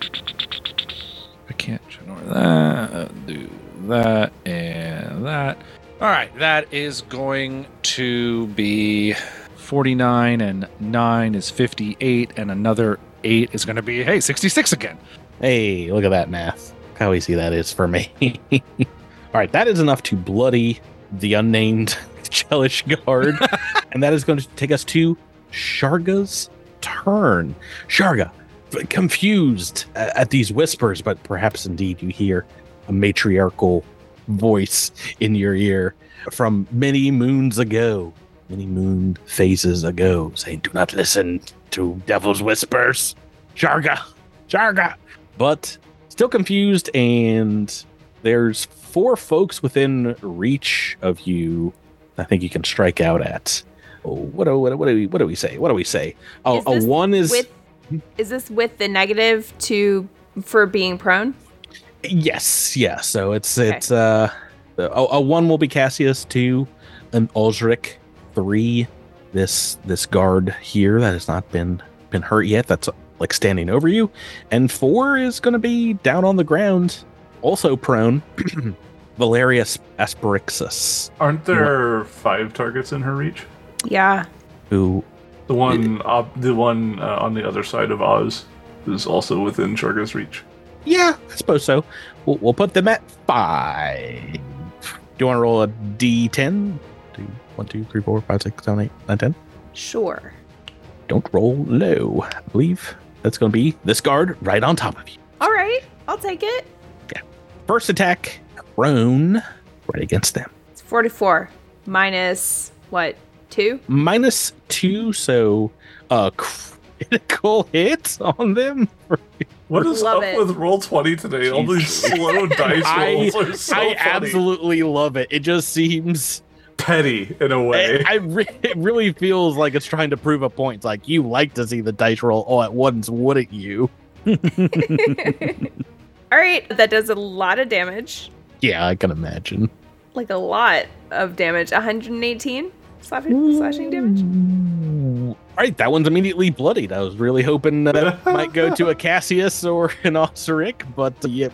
I can't ignore that. Do that and that. All right, that is going to be 49, and 9 is 58, and another 8 is going to be 66 again. Hey, look at that math. How easy that is for me. All right, that is enough to bloody the unnamed Chelish guard, and that is going to take us to Sharga's turn. Sharga, confused at these whispers, but perhaps indeed you hear a matriarchal voice in your ear from many moons ago, many moon phases ago, saying, "Do not listen to devil's whispers, Sharga, Sharga." But still confused, and there's 4 folks within reach of you. I think you can strike out at. What do we say? What do we say? Oh, a 1 is. Is this with the negative for being prone? Yes, yeah. So it's a 1 will be Cassius, 2 an Ulrich, 3 this guard here that has not been hurt yet, that's like standing over you, and 4 is going to be down on the ground, also prone. Valerius Asperixus. Aren't there 5 targets in her reach? Yeah. Who? The one on the other side of Oz is also within Sharga's reach. Yeah, I suppose so. We'll put them at 5. Do you want to roll a D10? 1, 2, 3, 4, 5, 6, 7, 8, 9, 10? Sure. Don't roll low. I believe that's going to be this guard right on top of you. All right, I'll take it. Yeah. First attack, prone, right against them. It's 44 minus what? 2? Minus 2, so critical hits on them. What is Love up it. with Roll20 today? All these slow dice rolls are so I funny. absolutely love it. It just seems Petty in a way. it really feels like it's trying to prove a point. It's like, you like to see the dice roll all at once, wouldn't you? All right, that does a lot of damage. Yeah, I can imagine. Like a lot of damage. 118 slashing damage. All right, that one's immediately bloodied. I was really hoping that might go to a Cassius or an Osiric, but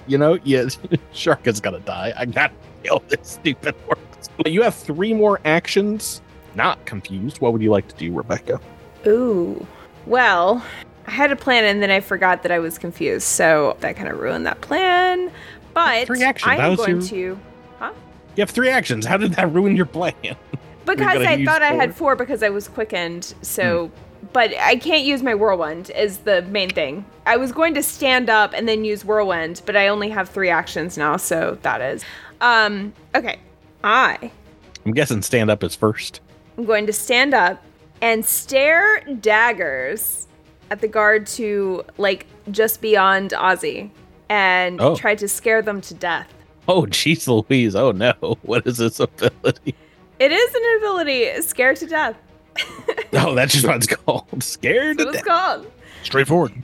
Sharka's gonna die. I gotta kill this stupid orc. You have 3 more actions. Not confused. What would you like to do, Rebecca? Ooh. Well, I had a plan and then I forgot that I was confused, so that kind of ruined that plan. But 3 actions. I am going to... Huh? You have 3 actions. How did that ruin your plan? Because I thought I had 4 because I was quickened, so... But I can't use my whirlwind is the main thing. I was going to stand up and then use whirlwind, but I only have 3 actions now, so that is. Okay. I'm guessing stand up is first. I'm going to stand up and stare daggers at the guard to, like, just beyond Ozzy and try to scare them to death. Oh, jeez Louise. Oh, no. What is this ability? It is an ability, scare to death. Oh, that's just what it's called. Scared to That's what it's death. called. Straightforward.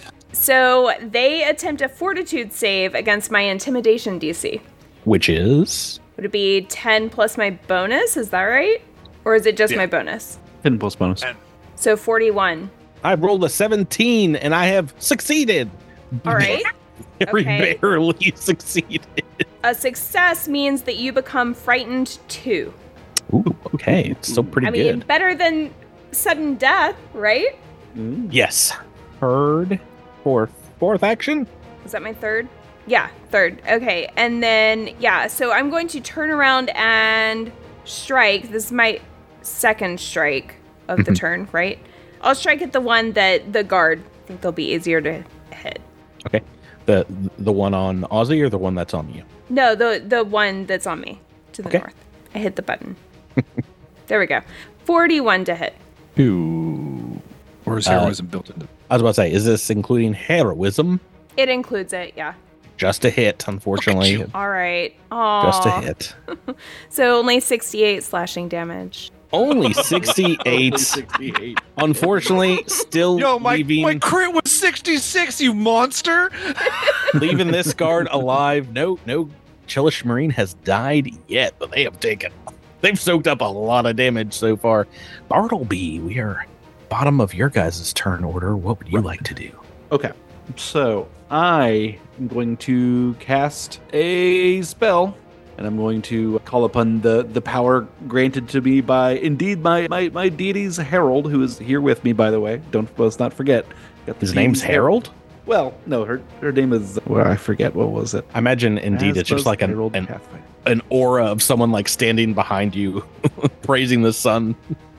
So they attempt a fortitude save against my intimidation DC. Which is? Would it be 10 plus my bonus? Is that right? Or is it just my bonus? 10 plus bonus. So 41. I rolled a 17 and I have succeeded. All right. Very Okay. barely succeeded. A success means that you become frightened 2. Ooh, okay. It's still pretty I mean, good. better than sudden death, right? Yes. Third, fourth action? Was that my third? Yeah, third. Okay. And then, so I'm going to turn around and strike. This is my second strike of the turn, right? I'll strike at the one that the guard. I think they'll be easier to hit. Okay. The one on Ozzy or the one that's on you? No, the one that's on me to the north. I hit the button. There we go. 41 to hit. Ooh. Or is heroism built into? I was about to say, is this including heroism? It includes it, yeah. Just a hit, unfortunately. All right. Aww. Just a hit. So only 68 slashing damage. Only 68. 68. Unfortunately, still Yo, my leaving. crit was 66, you monster! Leaving this guard alive. No Chelish Marine has died yet, but they've soaked up a lot of damage so far. Bartleby, we are bottom of your guys' turn order. What would you like to do? Okay, so I am going to cast a spell, and I'm going to call upon the power granted to me by my deity's herald, who is here with me, by the way. Let's not forget. His name's Harold? Well, no, her name is, well, I forget, what was it? I imagine indeed it's just like an aura of someone like standing behind you, praising the sun.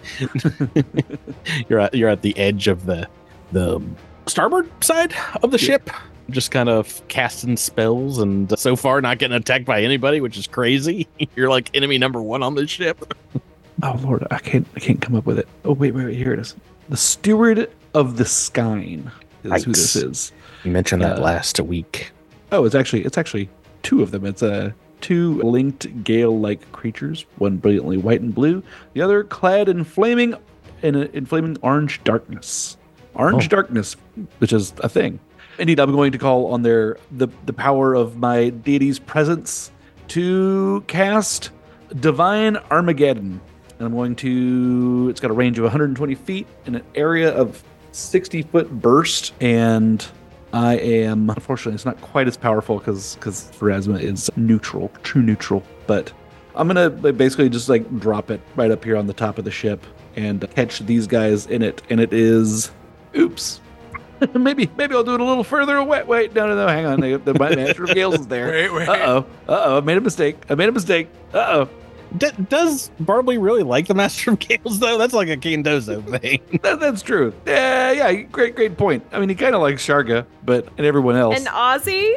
You're at the edge of the starboard side of the ship, just kind of casting spells, and so far not getting attacked by anybody, which is crazy. You're like enemy number 1 on this ship. Oh Lord, I can't come up with it. Oh wait, here it is. The Steward of the Skyne is who this is. You mentioned that last week. Oh, it's actually 2 of them. It's 2 linked Gale-like creatures, one brilliantly white and blue, the other clad in flaming orange darkness. Darkness, which is a thing. Indeed, I'm going to call on the power of my deity's presence to cast Divine Armageddon. And I'm going to, it's got a range of 120 feet in an area of 60-foot burst, and I am, unfortunately, it's not quite as powerful because Pharasma is true neutral, but I'm going to basically just like drop it right up here on the top of the ship and catch these guys in it, and it is, oops. maybe I'll do it a little further away. Wait, no, hang on. The Master of Gales is there. Wait. Uh-oh, I made a mistake. Uh-oh. Does Bartleby really like the Master of Gales, though? That's like a Kendozo thing. That's true. Yeah, great point. I mean, he kind of likes Sharga, and everyone else. And Ozzy?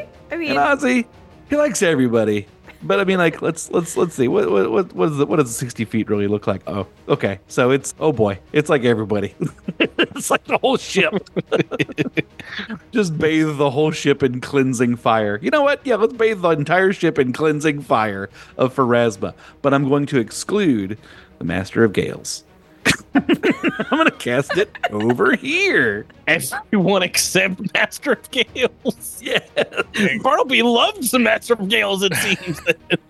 He likes everybody. But I mean, like, let's see. What does 60 feet really look like? Oh, okay. So oh boy, it's like everybody. It's like the whole ship. Just bathe the whole ship in cleansing fire. You know what? Yeah, let's bathe the entire ship in cleansing fire of Pharasma. But I'm going to exclude the Master of Gales. I'm going to cast it over here. Everyone except Master of Gales. Yeah. Bartleby loves the Master of Gales, it seems.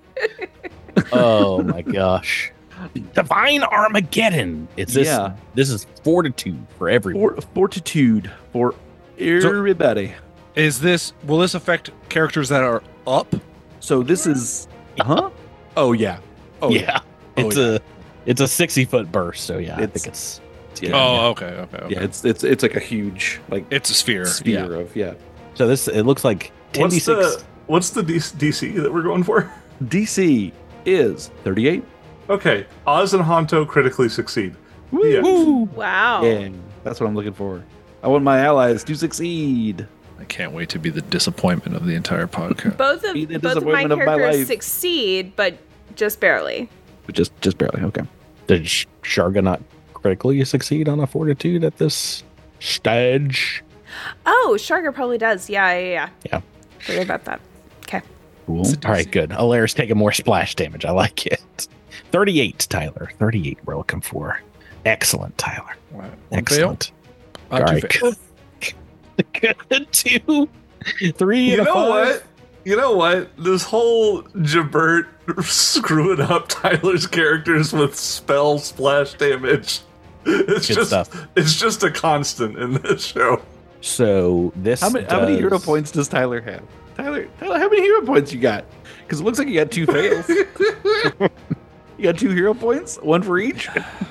Oh my gosh. Divine Armageddon. This is fortitude for everyone. Fortitude for everybody. Will this affect characters that are up? So this is, Oh yeah. Yeah. It's a 60-foot burst, so yeah, I think it's. Yeah, okay. Yeah, it's like a huge, like, it's a sphere of. So it looks like 10d6. What's the DC that we're going for? DC is 38. Okay, Oz and Honto critically succeed. Woo! Yeah. Wow. Yeah, that's what I'm looking for. I want my allies to succeed. I can't wait to be the disappointment of the entire podcast. Both of my characters succeed, but just barely. Just barely. Okay. Did Sharga not critically succeed on a fortitude at this stage? Oh, Sharga probably does. Yeah. Yeah. Forget about that. Okay. Cool. All right, good. Alaire's taking more splash damage. I like it. 38, Tyler. 38 we're looking for. Excellent, Tyler. Wow. Excellent. All right. Good. 2, 3, You and a know 5. what? You know what? This whole Jabert screwing up Tyler's characters with spell splash damage. It's Good stuff. It's just a constant in this show. So this How many hero points does Tyler have? Tyler, how many hero points you got? Because it looks like you got 2 fails. You got 2 hero points, 1 for each.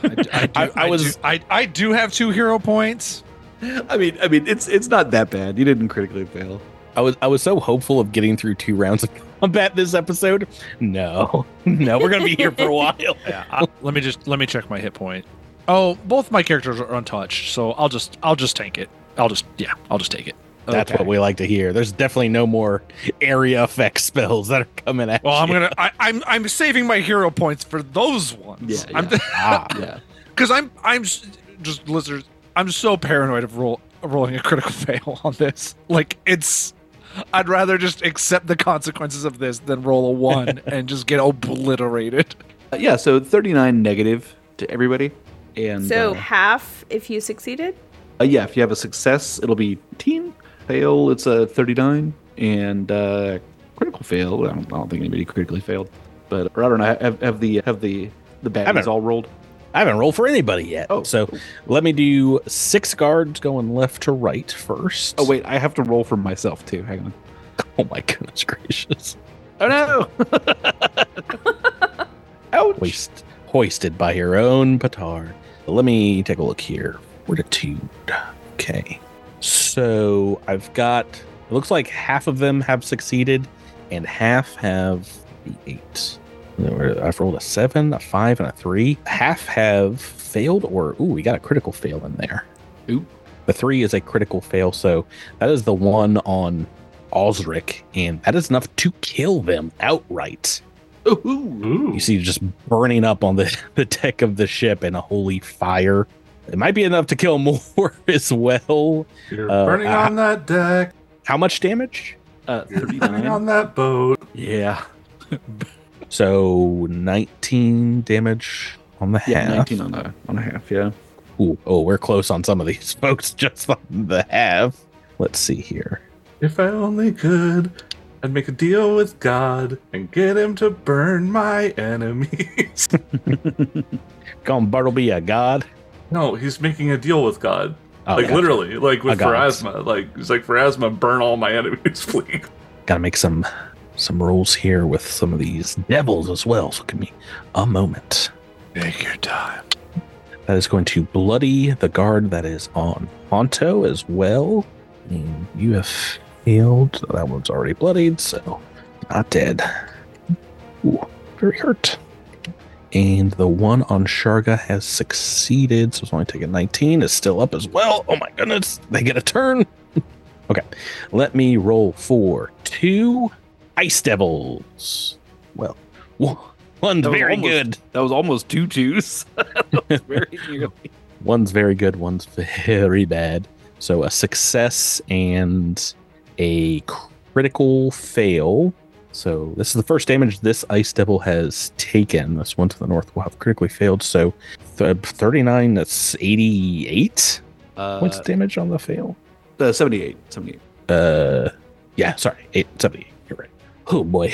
I do have 2 hero points. I mean, it's not that bad. You didn't critically fail. I was so hopeful of getting through 2 rounds of combat this episode. No, we're gonna be here for a while. Yeah, let me check my hit point. Oh, both my characters are untouched, so I'll just tank it. I'll just take it. That's what we like to hear. There's definitely no more area effect spells that are coming at you. I'm saving my hero points for those ones. Yeah. Because I'm just listeners. I'm so paranoid of rolling a critical fail on this. Like, I'd rather just accept the consequences of this than roll a 1 and just get obliterated. So 39 negative to everybody. And so half if you succeeded? Yeah, if you have a success, it'll be 18. Fail, it's a 39. And critical fail, I don't think anybody critically failed. But I don't know, have the baddies all rolled? I haven't rolled for anybody yet. Oh, so cool. let me do 6 guards going left to right first. Oh, wait, I have to roll for myself, too. Hang on. Oh, my goodness gracious. Oh, no! Ouch! Hoisted by your own petard. Let me take a look here. Fortitude. Okay. So I've got, it looks like half of them have succeeded and half have the 8. I've rolled a 7, a 5, and a 3. Half have failed, or we got a critical fail in there. Ooh. The 3 is a critical fail, so that is the one on Osric, and that is enough to kill them outright. Ooh. You see just burning up on the deck of the ship in a holy fire. It might be enough to kill more as well. You're burning on that deck. How much damage? You're 39. burning on that boat. Yeah. So 19 damage on the Yeah, half. 19 on a half, yeah. Ooh, we're close on some of these folks just on the half. Let's see here. If I only could, I'd make a deal with God and get him to burn my enemies. Call him Bartleby a god. No, he's making a deal with God. Oh, like, gotcha. literally. Like, with A god. Pharasma. Like, he's like, Pharasma, burn all my enemies, please. Gotta make some rolls here with some of these devils as well. So give me a moment. Take your time. That is going to bloody the guard that is on Honto as well. And you have failed. That one's already bloodied, so not dead. Ooh, very hurt. And the one on Sharga has succeeded, so it's only taking 19. It's still up as well. Oh my goodness, they get a turn. Okay, let me roll for 2 ice devils. Well, one's That was very almost- good. That was almost 2 twos. That was very nearly. One's very good, one's very bad. So a success and a critical fail. So this is the first damage this ice devil has taken. This one to the north will have critically failed. So 39, that's 88 points of damage on the fail. 78. Yeah, sorry, 78. You're right. Oh boy.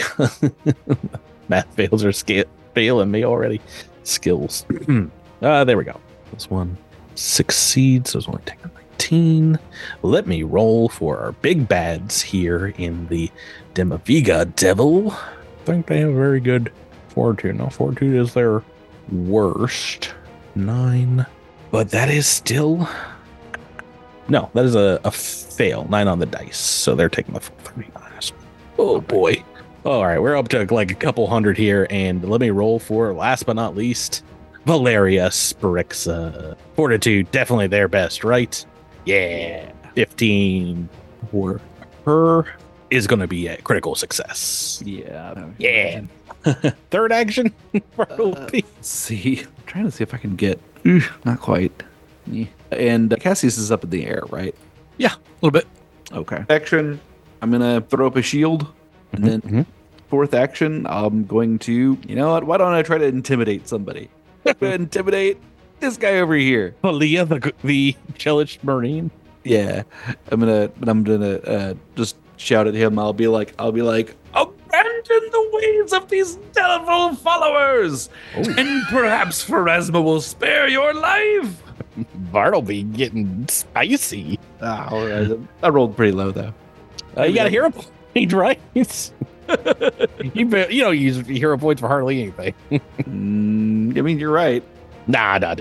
Math fails are failing me already. Skills. There we go. This one succeeds, so it's only taking 19. Let me roll for our big bads here in the Demaviga Devil. I think they have very good fortitude. Now, fortitude is their worst. 9. But that is still... No, that is a fail. 9 on the dice. So they're taking the full 39. Oh, boy. All right, we're up to like a couple hundred here. And let me roll for, last but not least, Valeria Spirixa. Fortitude, definitely their best, right? Yeah. 15 for her is going to be a critical success. Yeah. Yeah. Third action? Let's see. I'm trying to see if I can get... not quite. Yeah. And Cassius is up in the air, right? Yeah, a little bit. Okay. Action, I'm going to throw up a shield. And then fourth action, I'm going to... You know what? Why don't I try to intimidate somebody? I'm going to intimidate this guy over here. Valia, the Chelish Marine. Yeah. I'm gonna just shout at him. I'll be like, abandon the ways of these devil followers, and perhaps Pharasma will spare your life. Bartleby getting spicy. Oh, I rolled pretty low though. You got a hero point, right? You don't use hero points for hardly anything. I mean, you're right. Nah, that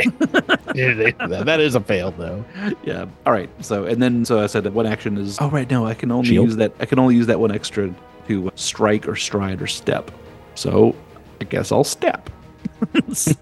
is a fail though. Yeah. All right. So I said that one action is. Oh right, no, I can only Shield? use that. I can only use that one extra to strike or stride or step. So I guess I'll step. So,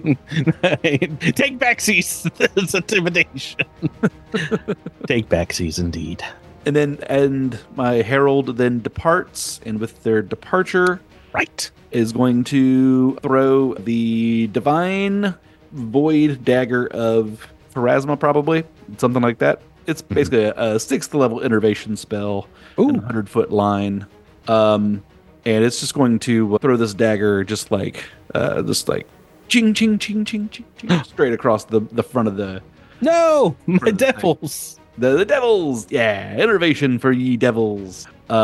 Take backsies. That's intimidation. Take backsies indeed. and my herald then departs, and with their departure, Right. is going to throw the divine void dagger of Pharasma, probably something like that. It's basically a 6th level innervation spell, in a 100-foot line, and it's just going to throw this dagger just like ching ching ching ching ching ching straight across the front of the No, my For the devils. The devils. Yeah, innovation for ye devils.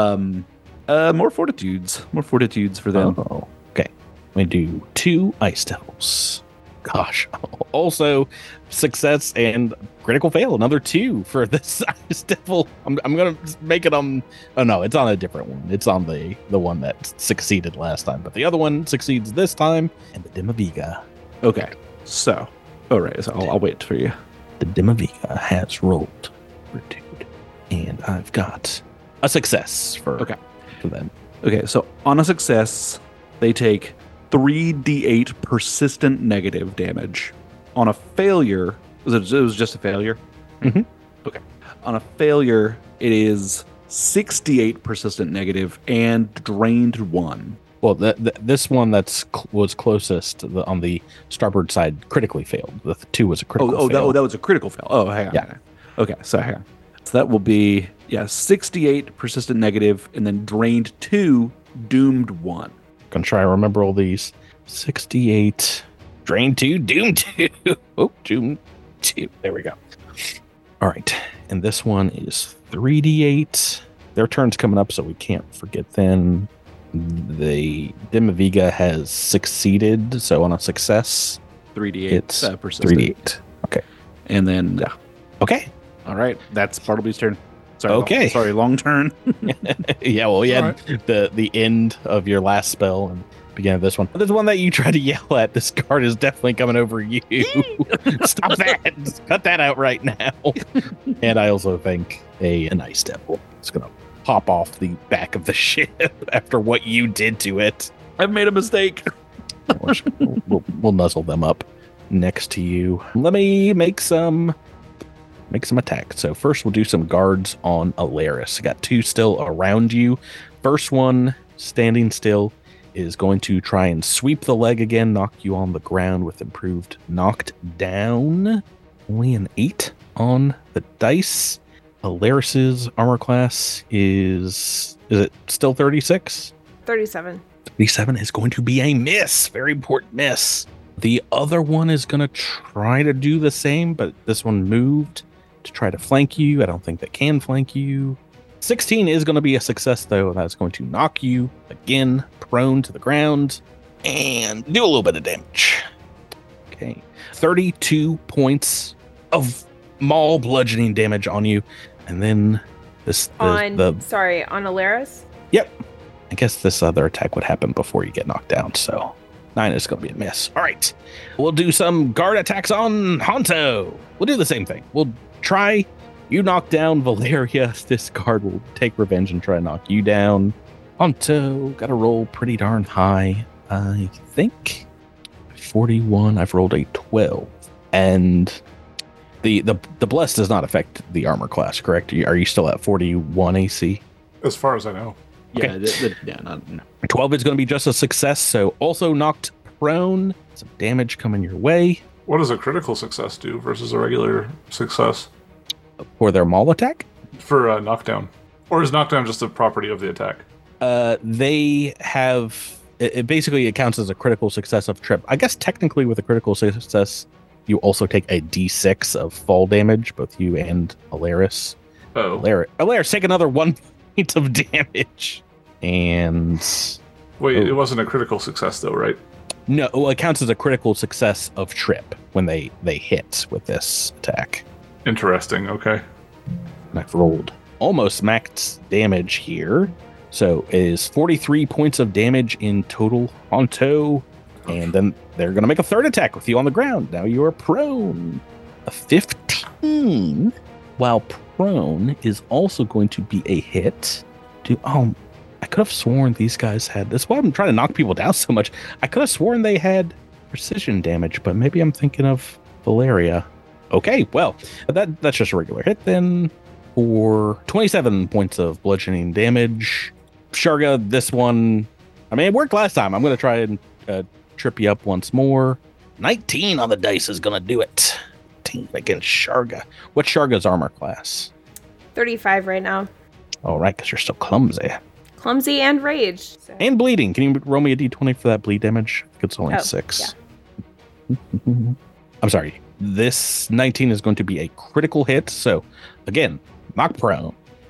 More fortitudes for them. Oh, okay. We do 2 ice devils. Gosh. Also, success and critical fail. Another 2 for this ice devil. I'm gonna make it on. Oh no, it's on a different one. It's on the one that succeeded last time, but the other one succeeds this time. And the Demaviga. Okay, so all right, so I'll wait for you. The Demaviga has rolled fortitude, and I've got a success for them. Okay, so on a success, they take 3d8 persistent negative damage. On a failure, it was just a failure? Mhm. Okay. On a failure, it is 68 persistent negative and drained 1. Well, this one was closest on the starboard side critically failed. The 2 was a critical fail. That was a critical fail. Oh, hang on. Yeah. Okay, so hang on. So that will be 68 persistent negative and then drained 2, doomed 1. Gonna try to remember all these. 68, drain 2, doom 2. Oh, doom 2. There we go. All right, and this one is 3d8. Their turn's coming up, so we can't forget them. The Demaviga has succeeded, so on a success, 3d8 it's persistent. 3d8. Okay. And then, Okay. all right, that's Bartleby's turn. Sorry, Okay. Sorry, long turn. Yeah, well, you had the end of your last spell and beginning of this one. There's one that you try to yell at. This card is definitely coming over you. Stop that. Just cut that out right now. And I also think an ice devil is going to pop off the back of the ship after what you did to it. I've made a mistake. We'll nuzzle them up next to you. Let me make some attacks. So first we'll do some guards on Alaris. Got 2 still around you. First one standing still is going to try and sweep the leg again, knock you on the ground with improved knocked down. Only an 8 on the dice. Alaris's armor class is it still 36? 37. 37 is going to be a miss. Very important miss. The other one is going to try to do the same, but this one moved to try to flank you. I don't think they can flank you. 16 is going to be a success, though. That's going to knock you again prone to the ground and do a little bit of damage. Okay. 32 points of maul bludgeoning damage on you. And then on Alaris? Yep. I guess this other attack would happen before you get knocked down, so 9 is going to be a miss. All right. We'll do some guard attacks on Honto. We'll do the same thing. We'll try. You knock down Valeria. This guard will take revenge and try to knock you down. Honto, got to roll pretty darn high. I think 41. I've rolled a 12. And the bless does not affect the armor class, correct? Are you still at 41 AC? As far as I know. Yeah, Okay. no. 12 is going to be just a success, so also knocked prone. Some damage coming your way. What does a critical success do versus a regular success? For their maul attack? For knockdown. Or is knockdown just a property of the attack? They have... It basically counts as a critical success of trip. I guess technically with a critical success, you also take a d6 of fall damage, both you and Alaris. Oh. Alaris take another 1 point of damage. And... Wait, it wasn't a critical success though, right? No, well, it counts as a critical success of trip when they hit with this attack. Interesting, okay. And I've rolled almost max damage here. So it is 43 points of damage in total, Honto. And then they're going to make a third attack with you on the ground. Now you are prone. A 15, while prone, is also going to be a hit. I could have sworn these guys had... That's why I'm trying to knock people down so much. I could have sworn they had precision damage, but maybe I'm thinking of Valeria. Okay, well, that's just a regular hit then. For 27 points of bludgeoning damage. Sharga, this one... I mean, it worked last time. I'm going to try and trip you up once more. 19 on the dice is going to do it. 19 against Sharga. What's Sharga's armor class? 35 right now. All right, because you're still clumsy. Clumsy and rage. So. And bleeding. Can you roll me a d20 for that bleed damage? I think it's only 6. Yeah. I'm sorry. This 19 is going to be a critical hit. So, again, knock prone.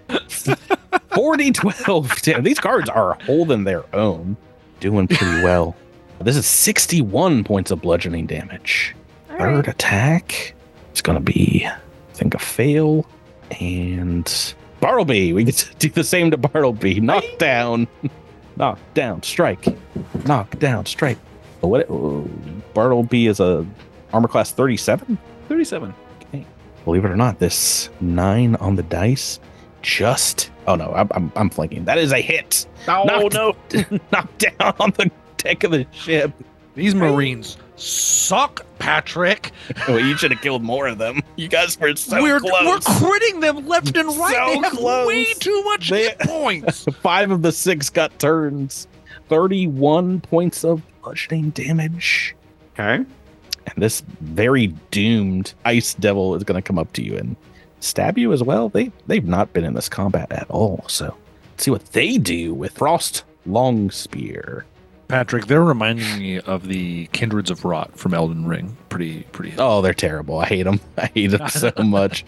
40-12. Damn, these cards are holding their own. Doing pretty well. This is 61 points of bludgeoning damage. All Third right. attack is going to be, I think, a fail. And Bartleby. We get to do the same to Bartleby. Knock down. Knock down. Strike. Knock down. Strike. What? Bartleby is a armor class 37? 37. Okay. Believe it or not, this 9 on the dice just... Oh, no. I'm flanking. That is a hit. Oh, Knocked- no. Knocked down on the deck of the ship. These Marines suck, Patrick. Oh, you should have killed more of them. You guys were so we're close. critting them left and right. So they have close. way too much They- hit points. 5 of the 6 got turns. 31 points of bludgeoning damage. Okay. And this very doomed ice devil is going to come up to you and stab you as well. They've not been in this combat at all. So let's see what they do with Frost Long Spear. Patrick, they're reminding me of the Kindreds of Rot from Elden Ring. Pretty. Oh, they're terrible. I hate them. I hate them so much.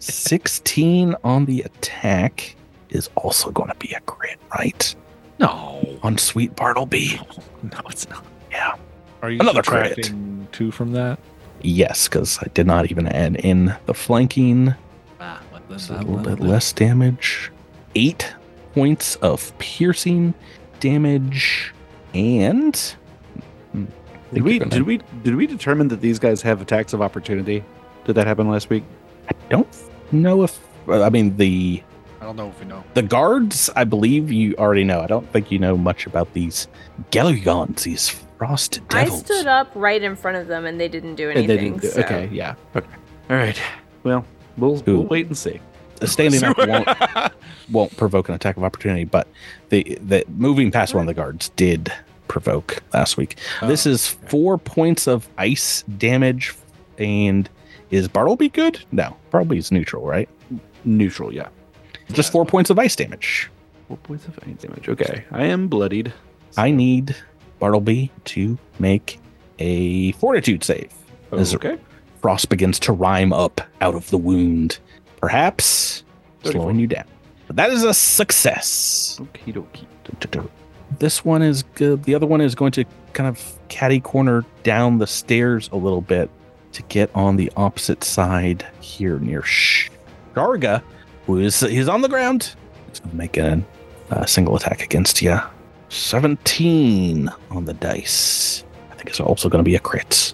16 on the attack is also going to be a crit, right? No, On Sweet Bartleby. no, it's not. Yeah. Are you Another crit. subtracting 2 from that? Yes, because I did not even add in the flanking. It's a little bit less damage. 8 points of piercing damage. And Did we determine that these guys have attacks of opportunity? Did that happen last week? I don't know if I mean the I don't know if we know. the guards, I believe you already know. I don't think you know much about these Galugons, these frost I devils. stood up right in front of them and they didn't do And they anything. didn't do- so. Okay, yeah. Okay. All right. Well, we'll Ooh. wait and see. Standing up won't provoke an attack of opportunity, but the moving past one of the guards did provoke last week. This is 4 points of ice damage. And is Bartleby good? No, Bartleby's neutral, right? Neutral, yeah. Just 4 points of ice damage. 4 points of ice damage. Okay. I am bloodied. I need Bartleby to make a fortitude save. As Okay. frost begins to rime up out of the wound, perhaps 34. slowing you down. But that is a success. Okie dokie. This one is good. The other one is going to kind of catty corner down the stairs a little bit to get on the opposite side here near Sharga, he's on the ground. He's going to make a single attack against you. 17 on the dice. I think it's also going to be a crit.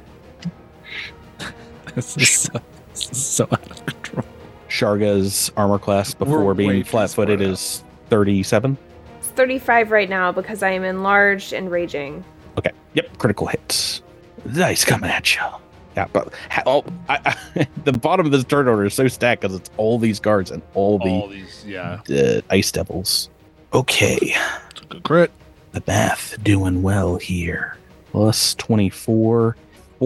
This is so out of control. Sharga's armor class before We're way being too flat-footed smart. is 37. It's 35 right now because I am enlarged and raging. Okay. Yep. Critical hits. The dice coming at you. Yeah, but the bottom of this turn order is so stacked because it's all these guards and all these, yeah. the ice devils. Okay. It's a good crit. The math doing well here. Plus 24.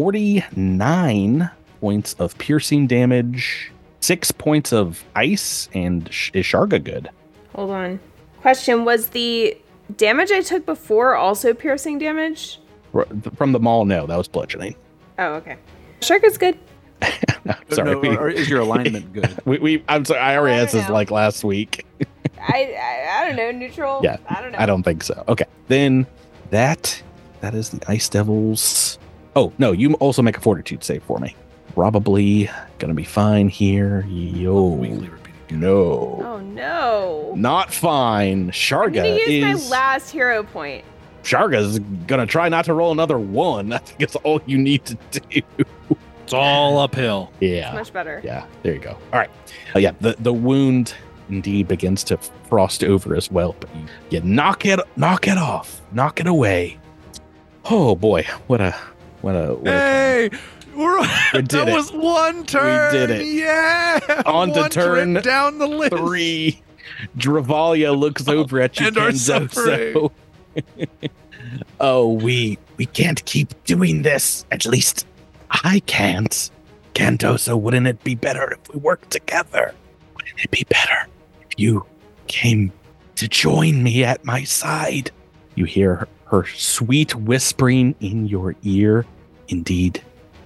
49 points of piercing damage. 6 points of ice. And is Sharga good? Hold on. Question, was the damage I took before also piercing damage? From the mall, no. That was bludgeoning. Oh, okay. Sharka's good. Sorry. No, or is your alignment good? I'm sorry. I already I asked don't this know. like last week. I don't know, neutral? Yeah, I don't know. I don't think so. Okay. Then that is the Ice Devils. Oh, no, you also make a fortitude save for me. Probably gonna be fine here. Yo. Weekly repeating. No. Oh, no. Not fine. I'm Sharga going to use is my last hero point. Sharga's gonna try not to roll another 1. I think it's all you need to do. It's all uphill. Yeah. Much better. Yeah, there you go. All right. Yeah, the wound indeed begins to frost over as well, but you knock it off, knock it away. Oh boy, what a Hey, We did that it. was one turn. did it. Yeah. On to One turn trip down the list. 3. Dravalia looks over at you, And our Kenzo. Oh, we can't keep doing this. At least I can't. Cantoso, wouldn't it be better if we worked together? Wouldn't it be better if you came to join me at my side? You hear her sweet whispering in your ear. Indeed,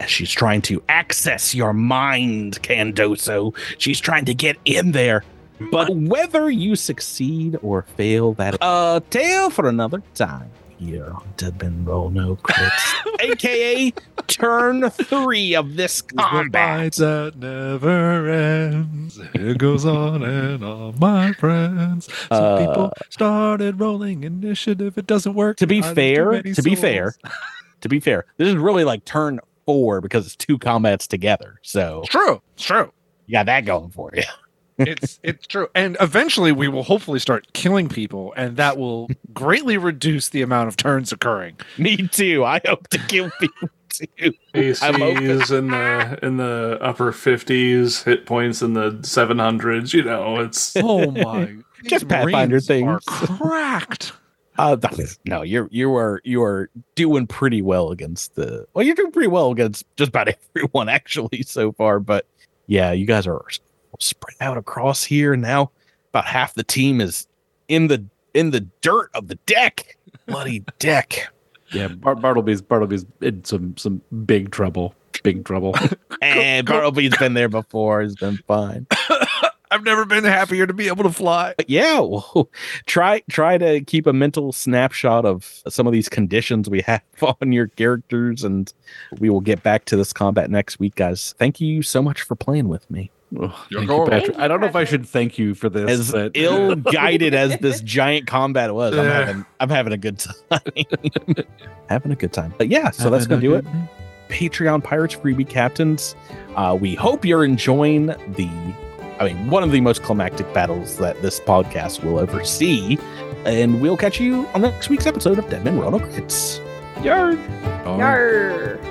as she's trying to access your mind, Candoso. She's trying to get in there. But whether you succeed or fail, that a tale for another time here on Dead Men Roll No Crits, aka turn 3 of this combat. That never ends. It goes on and on, my friends. Some people started rolling initiative. It doesn't work. To be fair, this is really like turn 4 because it's 2 combats together. So It's true. You got that going for you. It's true. And eventually we will hopefully start killing people, and that will greatly reduce the amount of turns occurring. Me too. I hope to kill people too. ACs in the upper 50s, hit points in the 700s. You know, it's Oh my! Just Pathfinder Marines things. are cracked. No, you are doing pretty well against you're doing pretty well against just about everyone actually so far. But yeah, you guys are spread out across here. Now about half the team is in the dirt of the deck. Bloody deck. Yeah, Bartleby's in some big trouble. Big trouble. And Bartleby's been there before. He's been fine. I've never been happier to be able to fly. But yeah, well, try to keep a mental snapshot of some of these conditions we have on your characters, and we will get back to this combat next week, guys. Thank you so much for playing with me. Oh, thank you, Patrick. I don't know if I should thank you for this. As but ill-guided as this giant combat was, I'm having a good time. Having a good time. But yeah, so that's gonna do it. Patreon Pirates Freebie Captains. We hope you're enjoying one of the most climactic battles that this podcast will ever see. And we'll catch you on next week's episode of Dead Men Roll No Crits. Yarr! Yarr.